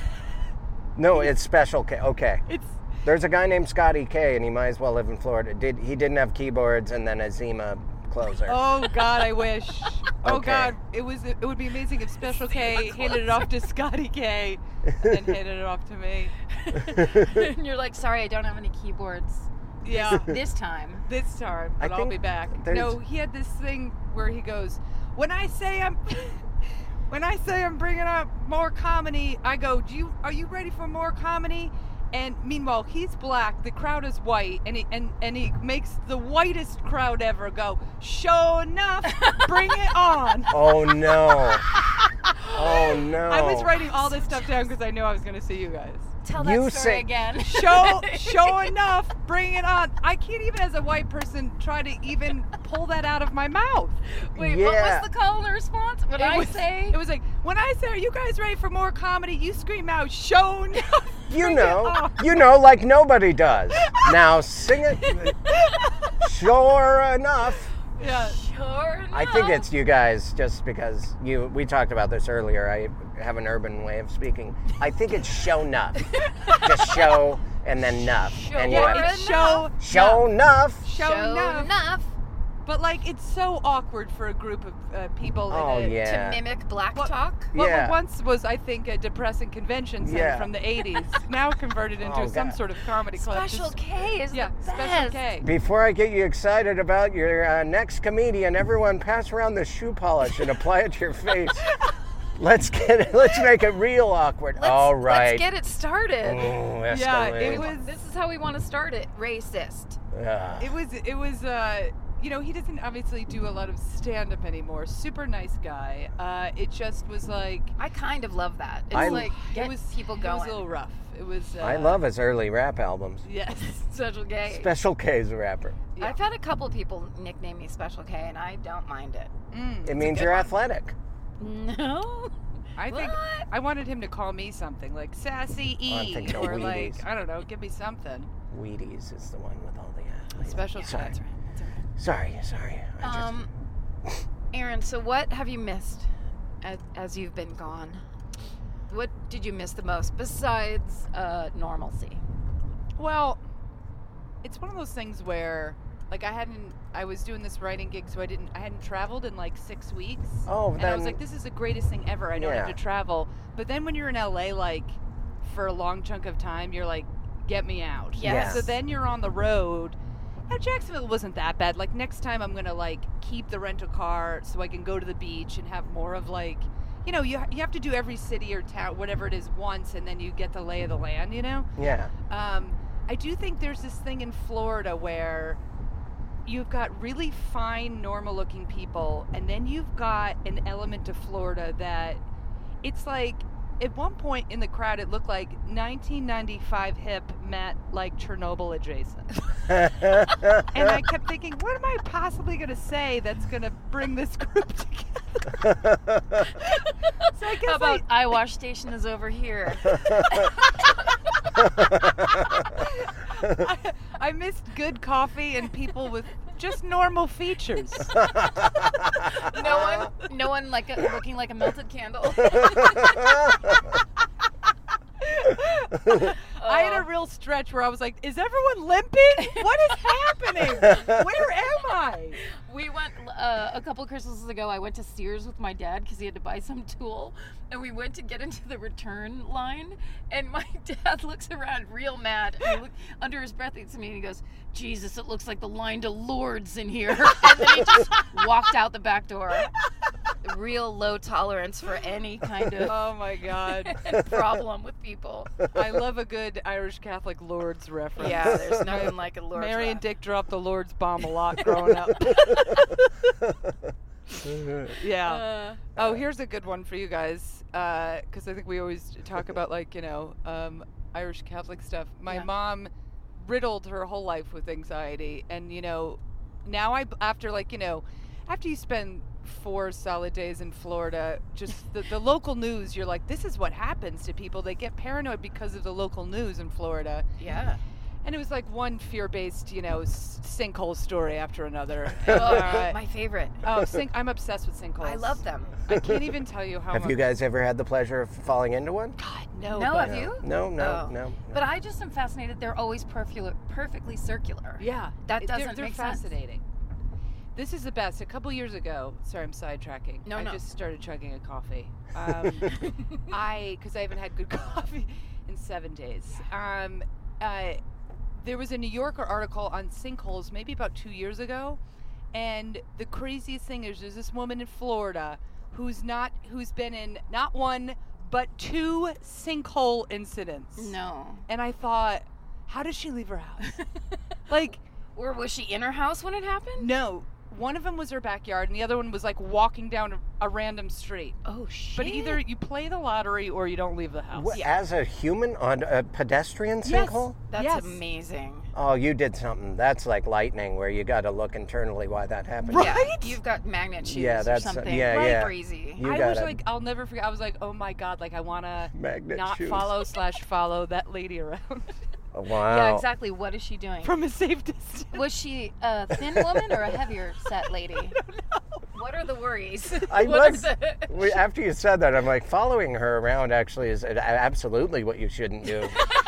No, it's Special K. Okay. it's. There's a guy named Scotty K, and he might as well live in Florida. Did He didn't have keyboards and then a Zima closer. Oh God, I wish. Oh Okay. God, it was. It would be amazing if Special K handed it off to Scotty K, and then handed it off to me. And you're like, sorry, I don't have any keyboards Yeah. this time. This time, I but I'll think be back. there's- No, he had this thing where he goes, when I say I'm, when I say I'm bringing up more comedy, I go, do you, are you ready for more comedy? And meanwhile, he's black, the crowd is white, and he, and, and he makes the whitest crowd ever go, show enough, bring it on. Oh, no. Oh, no. I was writing all this stuff down because I knew I was going to see you guys. Tell that You story say- again. Show, show enough, bring it on. I can't even, as a white person, try to even pull that out of my mouth. Wait, Yeah. what was the call and response? What did It I was, say? It was like, when I say, are you guys ready for more comedy? You scream out, show enough. You bring it know. on." You know, like nobody does. Now sing it. Sure enough. Yeah. Sure I think enough. it's you guys just because you we talked about this earlier. I have an urban way of speaking. I think it's show enough. Just show and then enough. Show And you Sure went, Yeah, it's show, show enough. show, Show enough. enough But like, it's so awkward for a group of uh, people. Oh, in a, yeah. to mimic black What- talk. What Yeah. once was, I think, a depressing convention center Yeah. from the eighties, now converted into Oh, some God. sort of comedy club. Special Just- K is yeah, the best. Special K. Before I get you excited about your uh, next comedian, everyone pass around the shoe polish and apply it to your face. Let's get it, let's make it real awkward. Let's, All right. Let's get it started. Ooh, Yeah, escalate. it was. This is how we want to start it. Racist. Ugh. It was. It was. Uh, you know, he doesn't obviously do a lot of stand-up anymore. Super nice guy. Uh, it just was like I kind of love that. It's I- like get it was people It going. was a little rough. It was. Uh, I love his early rap albums. Yes. Special K. Special K's a rapper. Yeah. I've had a couple people nickname me Special K, and I don't mind it. Mm, It it's a means good you're one. athletic. No. I think What? I wanted him to call me something like Sassy Oh, I'm E, thinking of or like Wheaties. I don't know, give me something. Wheaties is the one with all the athletes. Special Sorry. K. Sorry, sorry. I just, Um, Aaron, so what have you missed as, as you've been gone? What did you miss the most besides uh, normalcy? Well, it's one of those things where, like, I hadn't, I was doing this writing gig, so I didn't, I hadn't traveled in like six weeks. Oh, and I was then- like, this is the greatest thing ever. I don't have Yeah. to travel. But then when you're in L A, like, for a long chunk of time, you're like, get me out. Yes. So then you're on the road. Now, Jacksonville wasn't that bad. Like, next time I'm going to, like, keep the rental car so I can go to the beach and have more of, like, you know, you, you have to do every city or town, whatever it is, once, and then you get the lay of the land, you know? yeah. Um, I do think there's this thing in Florida where you've got really fine, normal-looking people, and then you've got an element of Florida that it's like, at one point in the crowd, it looked like nineteen ninety-five hip met like Chernobyl adjacent. And I kept thinking, what am I possibly going to say that's going to bring this group together? So I guess How about I, eye wash station is over here? I, I missed good coffee and people with just normal features. No one, no one like a, looking like a melted candle. I had a real stretch where I was like, is everyone limping? What is happening? Where am I? We went uh, a couple Christmases ago. I went to Sears with my dad because he had to buy some tool, and we went to get into the return line. And my dad looks around real mad, and he look, under his breath, looks at me and he goes, "Jesus, it looks like the line to Lourdes in here." And then he just walked out the back door, real low tolerance for any kind of Oh my God. problem with people. I love a good Irish Catholic Lourdes reference. Yeah, there's nothing like a Lord's Mary and wrath. Dick dropped the Lourdes bomb a lot growing up. Yeah. Uh, Oh, here's a good one for you guys, because I think we always talk about, like, you know, um, Irish Catholic stuff. My Yeah. mom riddled her whole life with anxiety, and, you know, now I, after, like, you know, after you spend four solid days in Florida, just the, the local news, you're like, this is what happens to people. They get paranoid because of the local news in Florida. yeah. And it was like one fear-based, you know, s- sinkhole story after another. Oh, Uh, my favorite. oh, sink, I'm obsessed with sinkholes. I love them. I can't even tell you how Have much. you guys ever had the pleasure of falling into one? God, no. No, but- have you? No, no, Oh. no. no. But I just am fascinated. They're always perfula- perfectly circular. Yeah. That it- they're- doesn't they're make sense. fascinating. This is the best. A couple years ago, sorry, I'm sidetracking. No, I no. just started chugging a coffee. Um, I, because I haven't had good coffee in seven days. Um, uh, there was a New Yorker article on sinkholes maybe about two years ago, and the craziest thing is there's this woman in Florida who's not who's been in not one but two sinkhole incidents. No. And I thought, how does she leave her house? Like, Or was she in her house when it happened? no. One of them was her backyard, and the other one was like walking down a, a random street. Oh, shit. But either you play the lottery or you don't leave the house. Wha- As a human on a pedestrian Yes. sinkhole? That's Yes. amazing. Oh, you did something. That's like lightning, where you got to look internally why that happened. Right? Yeah, you've got magnet shoes Yeah, that's- or something. yeah, right. yeah. Crazy. You I got was a like, I'll never forget. I was like, oh my God, like I want to magnet not shoes. follow slash follow that lady around Oh, wow. Yeah, exactly. What is she doing? from a safe distance. Was she a thin woman or a heavier set lady? What are the worries? I What are was, the- we- after you said that, I'm like, following her around actually is a- absolutely what you shouldn't do.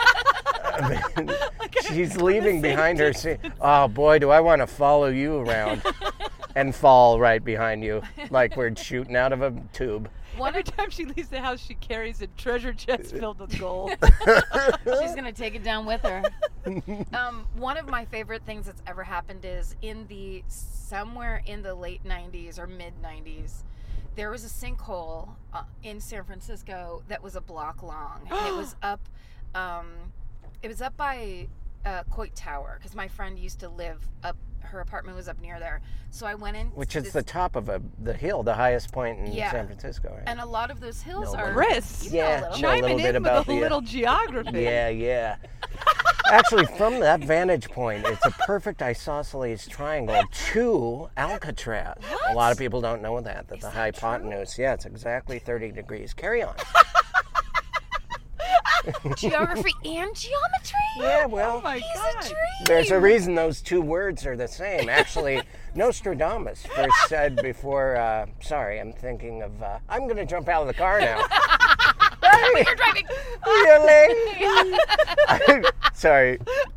I mean, she's leaving behind her. See, oh boy, do I want to follow you around and fall right behind you like we're shooting out of a tube. One Every of, time she leaves the house, she carries a treasure chest filled with gold. she's gonna take it down with her. Um, one of my favorite things that's ever happened is in the somewhere in the late nineties or mid nineties, there was a sinkhole uh, in San Francisco that was a block long. And it was up, um, it was up by uh, Coit Tower because my friend used to live up. Her apartment was up near there, so I went in. Which to is this- the top of a the hill, the highest point in Yeah. San Francisco, right? And a lot of those hills No are. Chris, You know a Yeah, little. know a chiming little bit in about with a the, uh, little geography. Yeah, yeah. Actually, from that vantage point, it's a perfect isosceles triangle to Alcatraz. A lot of people don't know that, that the that hypotenuse, yeah, it's exactly thirty degrees. Carry on. Geography and geometry? Yeah, well, Oh my He's God. a dream. there's a reason those two words are the same. Actually, Nostradamus first said before, uh, sorry, I'm thinking of, uh, I'm going to jump out of the car now. Hey, You're driving. really? Sorry.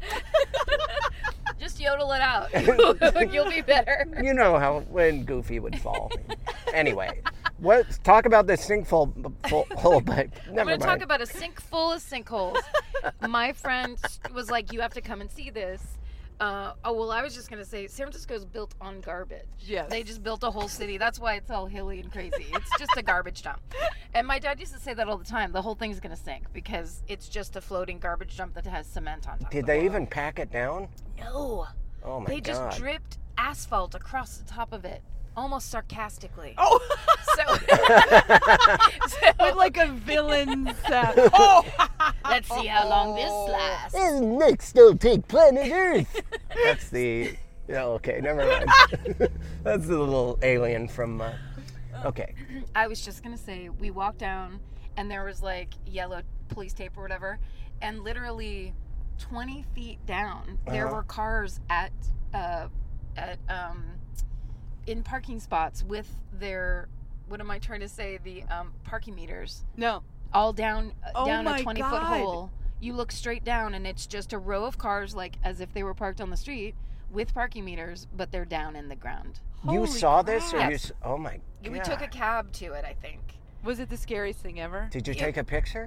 Just yodel it out. You'll be better. You know how when Goofy would fall. Anyway, what? Talk about this sinkhole, full- hole, but I'm never going to mind. talk about a sink full of sinkholes. My friend was like, you have to come and see this. Uh, oh, well, I was just going to say, San Francisco's built on garbage. Yes. They just built a whole city. That's why it's all hilly and crazy. It's just a garbage dump. And my dad used to say that all the time. The whole thing's going to sink because it's just a floating garbage dump that has cement on top. Did of they it. even pack it down? No. Oh my They just God. dripped asphalt across the top of it, almost sarcastically. Oh, So, with like a villain's. Uh, oh, let's see how long this lasts. This next don't take planet Earth. That's the. Yeah, okay, never mind. That's the little alien from. Uh, okay. I was just gonna say, we walked down, and there was like yellow police tape or whatever, and literally twenty feet down, there Uh-huh. were cars at uh, at um, in parking spots with their. What am I trying to say? The um, parking meters no. all down uh, Oh down my a twenty foot God. hole. You look straight down, and it's just a row of cars, like as if they were parked on the street with parking meters, but they're down in the ground. You Holy saw this, or crap. you? s- Oh my God. We took a cab to it, I think. Was it the scariest thing ever? Did you Yeah. take a picture?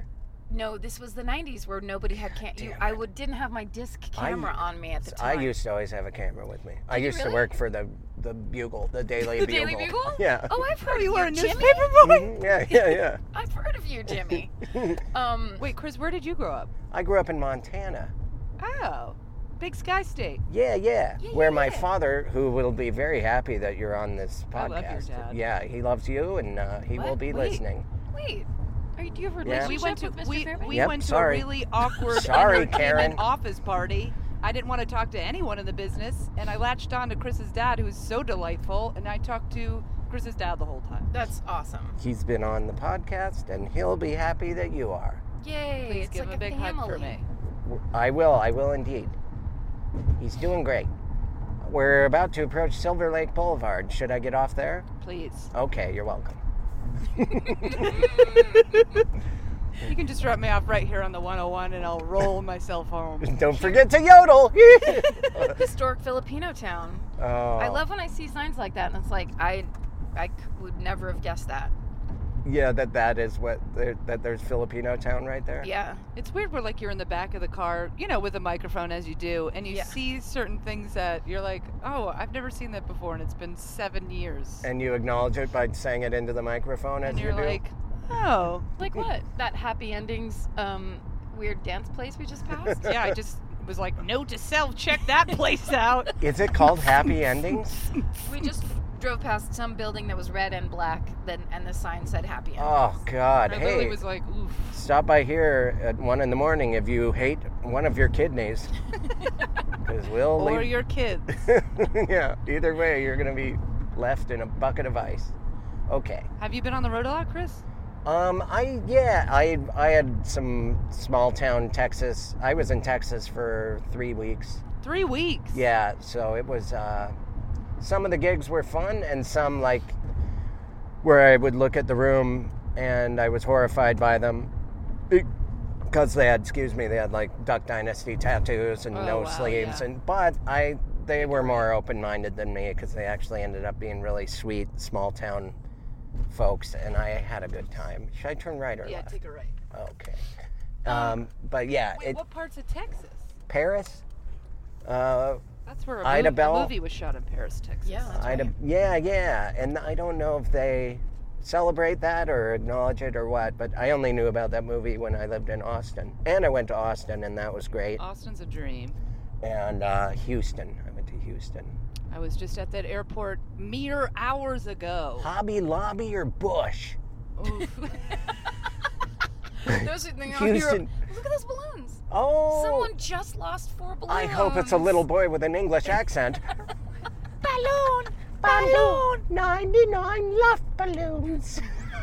No, this was the nineties where nobody had cam. You, I would didn't have my disc camera I- on me at the I time. used to always have a camera with me. I you used to really? work for the the Bugle, the Daily the Bugle. Daily Bugle. Yeah. Oh, I've heard you of were a you, Jimmy. newspaper boy? Mhm, yeah, yeah, yeah. I've heard of you, Jimmy. um, Wait, Chris, where did you grow up? I grew up in Montana. Oh, Big Sky State. Yeah, yeah. Yeah, Where yeah, my yeah. father, who will be very happy that you're on this I podcast. love your dad. Yeah, he loves you, and uh, he will What? be Wait. listening. wait, are you, do you have a Yeah. relationship We went to with Mister we, Fairbanks? we Yep, went to sorry. a really awkward Sorry, entertainment Karen. office party. I didn't want to talk to anyone in the business, and I latched on to Chris's dad, who was so delightful, and I talked to Chris's dad the whole time. That's awesome. He's been on the podcast, and he'll be happy that you are. Yay! Please it's give like him a big family. hug for me. I will, I will indeed. He's doing great. We're about to approach Silver Lake Boulevard. Should I get off there? Please. Okay, you're welcome. You can just drop me off right here on the one oh one, and I'll roll myself home. Don't forget to yodel. Historic Filipino town. Oh. I love when I see signs like that, and it's like I, I c- would never have guessed that. Yeah, that that is what there, that there's Filipino town right there. Yeah. It's weird where like you're in the back of the car, you know, with a microphone as you do, and you Yeah. see certain things that you're like, oh, I've never seen that before, and it's been seven years. And you acknowledge it by saying it into the microphone as And you you're do. like, oh, Like what? That Happy Endings um, weird dance place we just passed? yeah. I just was like, note to self, check that place out. Is it called Happy Endings? We just drove past some building that was red and black, then and the sign said Happy Endings. Oh God! I literally Hey, was like, oof. stop by here at one in the morning if you hate one of your kidneys, because we'll Or leave. your kids. Yeah. Either way, you're gonna be left in a bucket of ice. Okay. Have you been on the road a lot, Chris? Um, I yeah, I I had some small town Texas. I was in Texas for three weeks. Three weeks. Yeah, so it was. Uh, some of the gigs were fun, and some like where I would look at the room and I was horrified by them because they had, excuse me, they had like Duck Dynasty tattoos and Oh, no wow, sleeves, yeah. and but I they were more open-minded than me because they actually ended up being really sweet small town folks, and I had a good time. Should I turn right or Yeah, left? take a right. Okay. Um, but yeah, Wait, it, what parts of Texas? Paris. Uh, That's where a, Ida mov- Bell? a movie was shot in Paris, Texas. Yeah, that's I'd, right. yeah, yeah, and I don't know if they celebrate that or acknowledge it or what, but I only knew about that movie when I lived in Austin, and I went to Austin, and that was great. Austin's a dream. And uh, Houston, I went to Houston. I was just at that airport mere hours ago. Hobby Lobby or Bush? Oof. Those are, you know, Houston. Look at those balloons. Oh, Someone just lost four balloons. I hope it's a little boy with an English accent. Balloon, balloon, ninety-nine left balloons.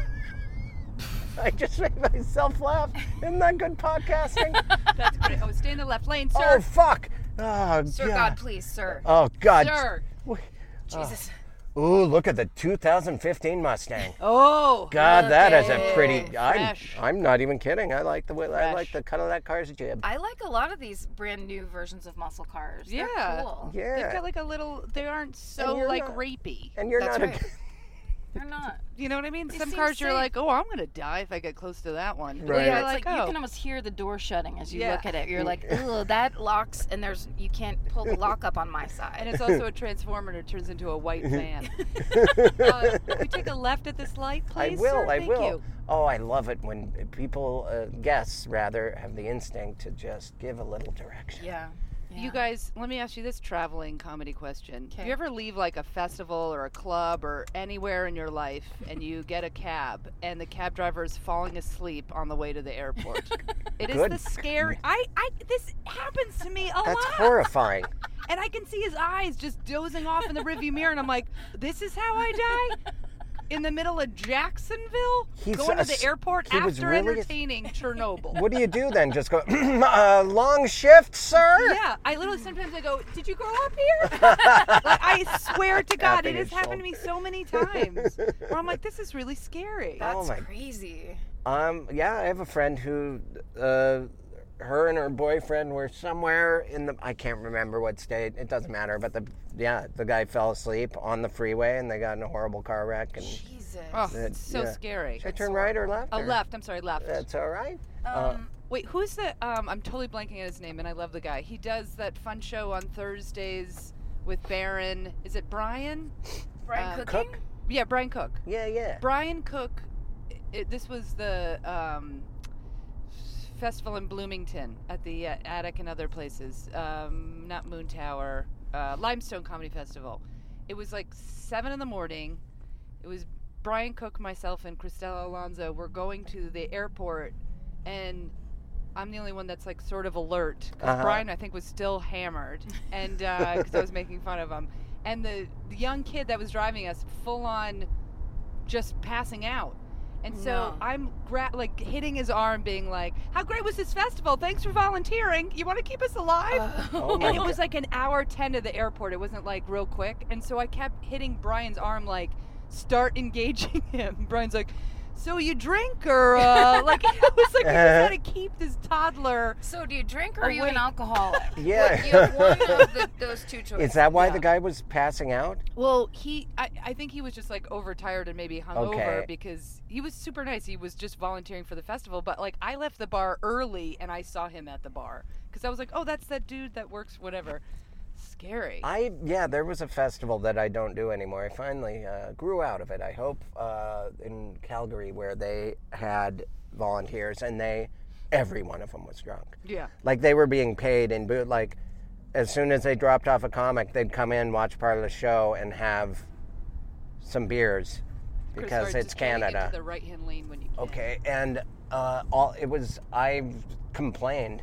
I just made myself laugh. Isn't that good podcasting? That's great. Oh, stay in the left lane, Oh, sir. fuck. Oh, Sir, God. God, please, sir. Oh, God. Sir. Wait. Jesus. Ooh, look at the two thousand fifteen Mustang. Oh, God, look that at is a it. pretty. I'm, Fresh. I'm not even kidding. I like the way. I like Fresh. the cut of that car's jib. I like a lot of these brand new versions of muscle cars. They're Yeah. cool. Yeah. They've got like a little. They aren't so you're like not- rapey. And you're That's not right. a. They're not. You know what I mean? They Some seem cars you're safe. like, oh, I'm gonna die if I get close to that one. But Right. Well, yeah, you're it's like, you oh. can almost hear the door shutting as you Yeah. look at it. You're like, ugh, that locks, and there's you can't pull the lock up on my And side. it's also a transformer and it turns into a white van. uh, can we take a left at this light, I please? will. sir? I Thank will. You. Oh, I love it when people, uh, guests rather, have the instinct to just give a little direction. Yeah. yeah. You guys, let me ask you this traveling comedy question. Do Okay. you ever leave like a festival or a club or anywhere in your life and you get a cab and the cab driver is falling asleep on the way to the airport? It is Good. the scary. I, I, this happens to me a That's lot. horrifying. And I can see his eyes just dozing off in the rearview mirror, and I'm like, this is how I die? In the middle of Jacksonville? He's Going a to the s- airport he was after really a- entertaining Chernobyl. What do you do then? Just go, uh, long shift, sir? Yeah, I literally sometimes I go, did you grow up here? Like, I swear to God, Tapping it has his happened to me so many times. Where I'm like, this is really scary. That's Oh my- crazy. Um, yeah, I have a friend who, uh, her and her boyfriend were somewhere in the, I can't remember what state, it doesn't matter, but the, yeah, the guy fell asleep on the freeway and they got in a horrible car wreck. And Jesus. Oh, that- it's so yeah. scary. Should I turn right or left? Oh, or- left. I'm sorry, left. That's all right. Um, Wait, who's the? Um, I'm totally blanking on his name, and I love the guy. He does that fun show on Thursdays with Barron. Is it Brian? Brian um, Cooking? Cook? Yeah, Brian Cook. Yeah, yeah. Brian Cook. It, this was the um, festival in Bloomington at the uh, Attic and other places. Um, not Moon Tower. Uh, Limestone Comedy Festival. It was like seven in the morning. It was Brian Cook, myself, and Cristela Alonso were going to the airport, and I'm the only one that's like sort of alert because Uh-huh. Brian, I think, was still hammered, and because I was making fun of him, and the, the young kid that was driving us, full on, just passing out, and so No. I'm gra- like hitting his arm, being like, "How great was this festival? Thanks for volunteering. You want to keep us alive?" Oh my And it God. was like an hour ten to the airport. It wasn't like real quick, and so I kept hitting Brian's arm, like, start engaging him. Brian's like, so you drink or uh, like it was like we just had to keep this toddler. So do you drink or are you an Awake. alcoholic? Yeah. What- you have one of the, those two choices. Is that why Yeah. the guy was passing out? Well, he I, I think he was just like overtired and maybe hungover Okay. because he was super nice. He was just volunteering for the festival, but like I left the bar early and I saw him at the bar because I was like, oh, that's that dude that works whatever. Scary. I yeah, there was a festival that I don't do anymore. I finally uh, grew out of it. I hope uh, in Calgary where they had volunteers and they, every one of them was drunk. yeah. Like they were being paid in boot. Like as soon as they dropped off a comic, they'd come in, watch part of the show, and have some beers Chris, because sorry, it's just try to get Canada. to the right hand lane when you can. Okay, and uh, all it was. I complained.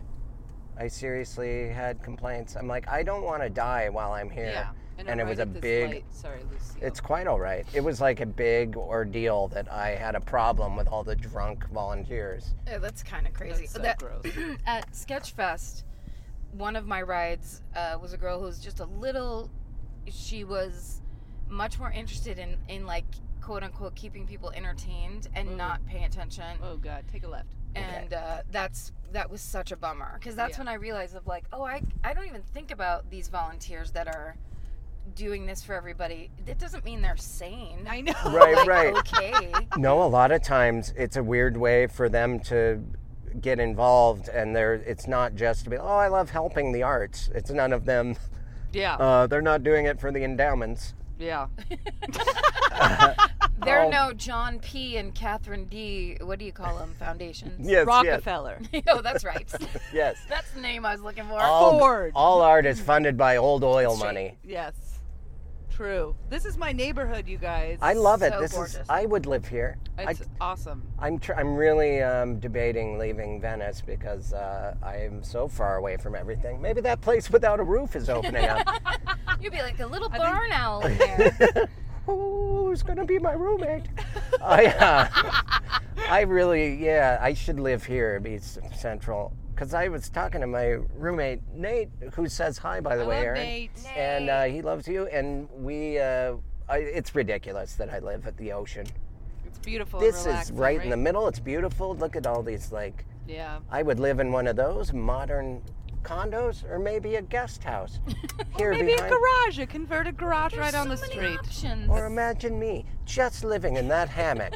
I seriously had complaints. I'm like, I don't want to die while I'm here. Yeah. And, I'm it was right a at this big. light. Sorry, Lucille. It's quite all right. It was like a big ordeal that I had a problem with all the drunk volunteers. Yeah, that's kind of crazy. That's so That- gross. At Sketchfest, one of my rides uh, was a girl who was just a little. She was much more interested in in like quote unquote keeping people entertained and Mhm. not paying attention. Oh God, take a left. And uh, that's that was such a bummer because that's Yeah. when I realized of like, oh, I I don't even think about these volunteers that are doing this for everybody. It doesn't mean they're sane. I know. Right, Like, right. Okay. No, a lot of times it's a weird way for them to get involved, and they're. It's not just to be. Oh, I love helping the arts. It's none of them. Yeah. Uh, they're not doing it for the endowments. yeah. There Oh. are no John P. and Catherine D. What do you call them? Foundations. Yes, yes, Rockefeller. Oh, that's right. yes. That's the name I was looking for. All, Ford. all art is funded by old oil Straight. money. Yes. True. This is my neighborhood, you guys. I love it. So This is. gorgeous. I would live here. I, It's awesome. I'm. Tr- I'm really um, debating leaving Venice because uh, I am so far away from everything. Maybe that place without a roof is opening up. You'd be like a little I barn owl in there. Oh, who's gonna be my roommate? I. Uh, I really. Yeah. I should live here. Be s- central. Because I was talking to my roommate Nate, who says hi, by the I way, love Aaron. Nate. And uh, he loves you. And we. Uh, I, it's ridiculous that I live at the ocean. It's beautiful. This and is relaxing, right in the middle. It's beautiful. Look at all these, like, Yeah. I would live in one of those modern condos or maybe a guest house. Here Maybe behind. a garage, a converted garage There's right on so the many street. options. Or imagine me just living in that hammock.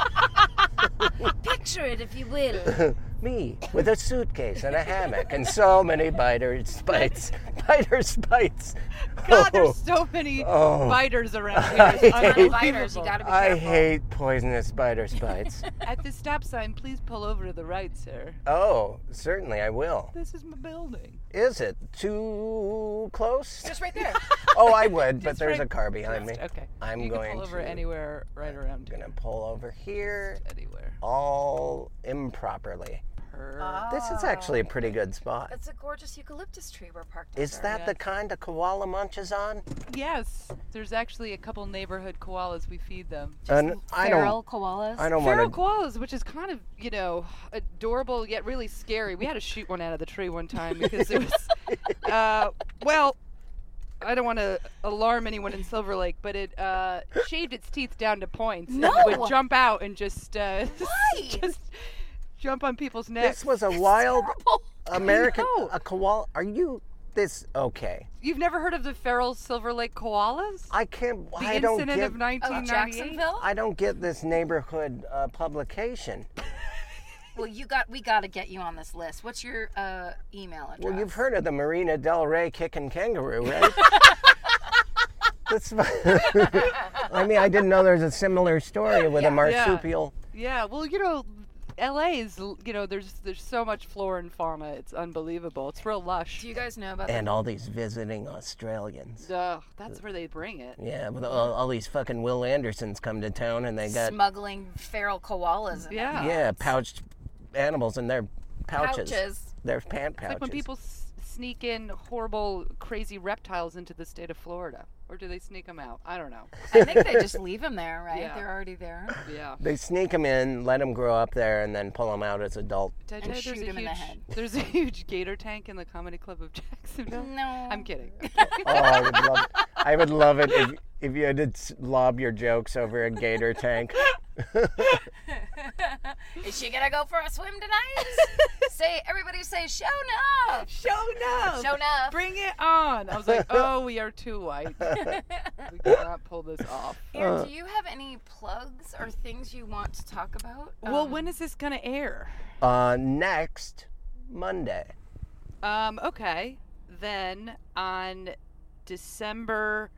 Picture it, if you will. Me with a suitcase and a hammock and so many biter bites. Biter bites. God, Oh, there's so many Oh. biters around here. It's I Ton hate- of biters, you unbelievable. gotta be I careful. hate poisonous biter bites. At the stop sign, please pull over to the right, sir. Oh, certainly I will. This is my building. Is it too close? Just right there. Oh, I would, but Just there's right- a car behind me. Just- Okay. I'm you going can pull over to- anywhere right around I'm here. gonna pull over here, Anywhere. all improperly. Per- This is actually a pretty good spot. It's a gorgeous eucalyptus tree we're parked Is under. that Yeah. the kind a koala munches on? Yes. There's actually a couple neighborhood koalas. We feed them. And I feral don't. koalas? I don't Feral want to. koalas, which is kind of, you know, adorable yet really scary. We had to shoot one out of the tree one time because it was, uh, well, I don't want to alarm anyone in Silver Lake, but it uh, shaved its teeth down to points No! and would jump out and just, uh, Why? just jump on people's necks. This was a wild Terrible. American know. a koala. Are you this okay? You've never heard of the feral Silver Lake koalas? I can't. The I don't incident get. of Oh, nineteen ninety-eight? Jacksonville? I don't get this neighborhood uh, publication. Well, you got. We got to get you on this list. What's your uh, email address? Well, you've heard of the Marina Del Rey kicking kangaroo, right? That's, I mean, I didn't know there was a similar story with a marsupial. Yeah, well, you know, L A is, you know, there's there's so much flora and fauna. It's unbelievable. It's real lush. Do you guys know about And that? all these visiting Australians. Ugh, that's where they bring it. Yeah, with all, all these fucking Will Andersons come to town and they got Smuggling feral koalas. In Yeah. yeah pouched animals in their pouches. Pouches. Their pant pouches. It's like when people s- sneak in horrible, crazy reptiles into the state of Florida. Or do they sneak them out? I don't know. I think they just leave them there, right? Yeah. They're already there. Yeah. They sneak them in, let them grow up there, and then pull them out as adult. Did I And tell you shoot there's a him in the huge, head. There's a huge gator tank in the comedy club of Jacksonville? No. I'm kidding. Oh, I would love, I would love it if, if you had to s- lob your jokes over a gator tank. Is she gonna go for a swim tonight? Say, everybody say, show enough. Show enough. Show enough. Bring it on. I was like, oh, we are too white. We cannot pull this off. Aaron, do you have any plugs or things you want to talk about? Well, Um, when is this going to air? Uh, next Monday. Um, okay. Then on December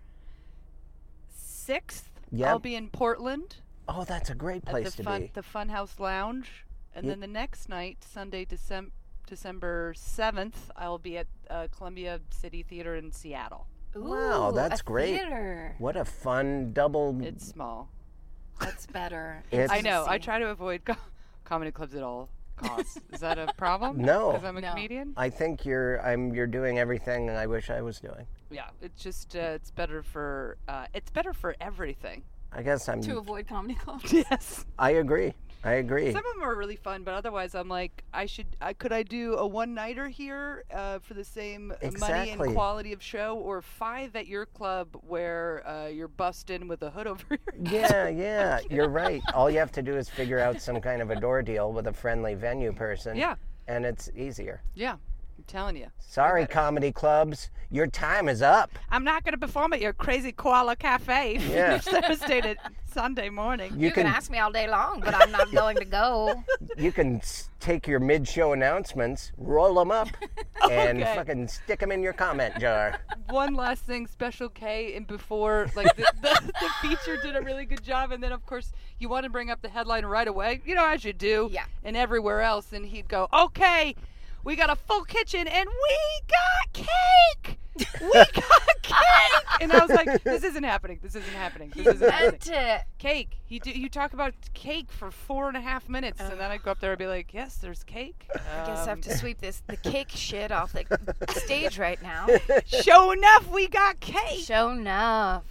sixth, Yep. I'll be in Portland Oh, that's a great at place the to fun, be. the Funhouse Lounge. And Ye- then the next night, Sunday, December December seventh, I'll be at uh, Columbia City Theater in Seattle. Wow, Ooh, that's a great. Theater. What a fun double. It's small. That's better. It's- I know. I Intimacy. try to avoid co- comedy clubs at all costs. Is that a problem? No. Because I'm a No. comedian? I think you're. I'm. You're doing everything I wish I was doing. Yeah, it's just uh, it's better for uh, it's better for everything. I guess I'm. To avoid comedy clubs. Yes. I agree. I agree. Some of them are really fun, but otherwise, I'm like, I should. I could I do a one nighter here uh, for the same money Exactly. and quality of show, or five at your club where uh, you're busting with a hood over your Yeah, yeah, you're right. All you have to do is figure out some kind of a door deal with a friendly venue person. Yeah. And it's easier. Yeah, I'm telling you. Sorry, comedy clubs. Your time is up. I'm not going to perform at your crazy koala cafe Yeah. Thursday to Sunday morning. You You can can ask me all day long, but I'm not going to go. you can s- take your mid-show announcements, roll them up, and Okay. fucking stick them in your comment jar. One last thing, Special K, and before, like, the, the, the feature did a really good job, and then, of course, you want to bring up the headline right away, you know, as you do, Yeah. and everywhere else, and he'd go, okay, we got a full kitchen, and we got cake! We got cake! And I was like, this isn't happening, this isn't happening, this isn't happening. Meant it. Cake. You do, you talk about cake for four and a half minutes, and then I go up there and be like, yes, there's cake. I guess I have to sweep this the cake shit off the stage right now. Show enough, we got cake! Show enough.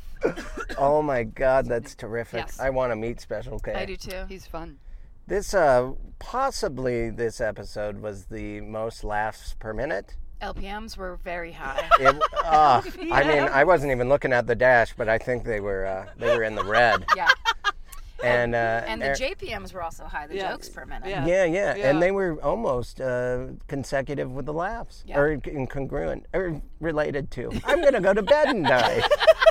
Oh my God, that's terrific. Yes. I want to meet Special K. I do too. He's fun. This, uh, possibly this episode was the most laughs per minute. L P Ms were very high. It, uh, I mean, Yeah. I wasn't even looking at the dash, but I think they were uh, they were in the red. Yeah. And uh, And the er- J P Ms were also high, the Yeah. jokes per minute. Yeah. yeah, yeah, Yeah. and they were almost uh, consecutive with the laughs, Yeah. or incongruent, or related to. I'm gonna go to bed and die.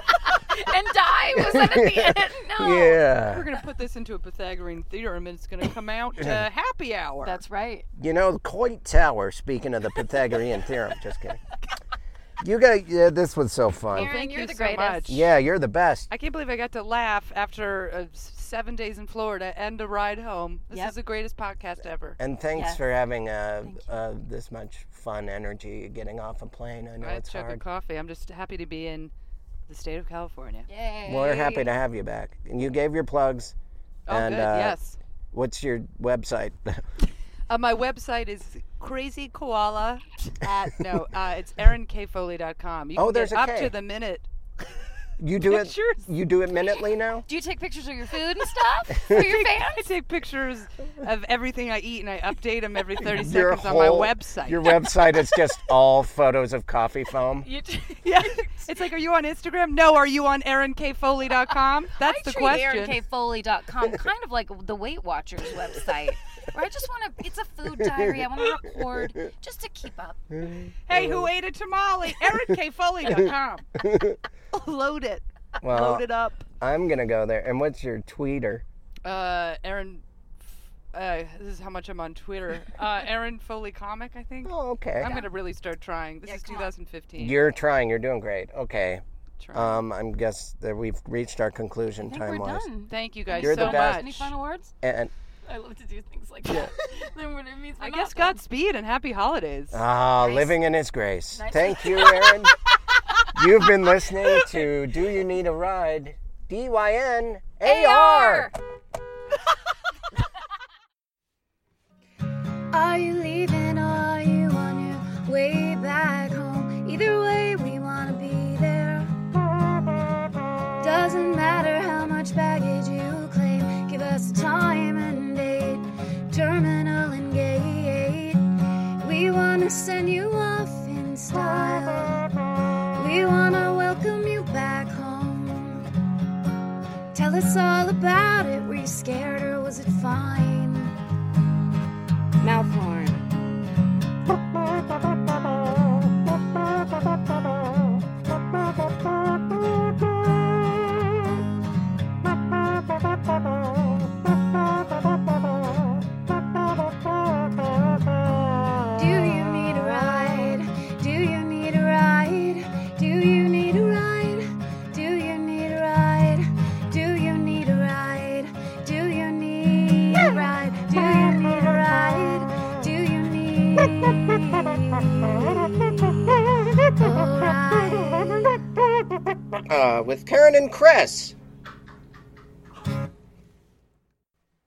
And die was that at the end? No. We're Yeah, gonna put this into a Pythagorean theorem, and it's gonna come out uh, happy hour. That's right. you know, Coit Tower. Speaking of the Pythagorean theorem, just kidding. You got yeah, this was so fun. Aaron, Thank you're you the so greatest. much. Yeah, you're the best. I can't believe I got to laugh after uh, s- seven days in Florida and a ride home. This Yep. is the greatest podcast ever. And thanks Yes. for having uh, Thank you. uh, this much fun energy getting off a plane. I know I it's chug a hard. coffee. I'm just happy to be in the state of California. Yay. Well, we're happy to have you back. And you gave your plugs. Oh, and, good. uh, yes. What's your website? Uh, my website is Crazy Koala at no, uh, it's aaron k foley dot com. You Oh, can there's get a up K. to the minute. You do it. Pictures. You do it minutely now. Do you take pictures of your food and stuff for your I fans? take pictures of everything I eat and I update them every thirty Your seconds on my whole- website. Your website is just all photos of coffee foam. You t- Yeah. It's like, are you on Instagram? No. Are you on aaron k foley dot com? That's I the treat question. aaron k foley dot com kind of like the Weight Watchers website, where I just want to, it's a food diary. I want to record just to keep up. Hey, who ate a tamale? aaron k foley dot com. Load it. Well, Load it up. I'm gonna go there. And what's your tweeter? Uh, Aaron Uh, this is how much I'm on Twitter. Uh, Aaron Foley Comic, I think. Oh, okay. I'm gonna really start trying. This Yeah, is come on. twenty fifteen. You're trying. You're doing great. Okay. Trying. Um, I'm guess that we've reached our conclusion I think time we're wise. done. Thank you guys You're so the best. Any much. final words? And I love to do things like that. Then when it means I we're guess not done. Godspeed and happy holidays. ah, Nice. living in His grace. Nice. Thank you, Aaron. You've been listening to Do You Need a Ride? D Y N A R. Are you leaving or are you on your way back home? Either way, we want to be there. Doesn't matter how much baggage you claim. Give us a time and date, terminal and gate. We want to send you off in style. We want to welcome you back home. Tell us all about it. Were you scared or was it fine? Mouth horn. Do you need a ride? Do you need a ride? Do you need a ride? Do you need a ride? Do you need a ride? Do you need a ride? Do you need a ride? Do you need a ride? Uh, with Karen and Chris.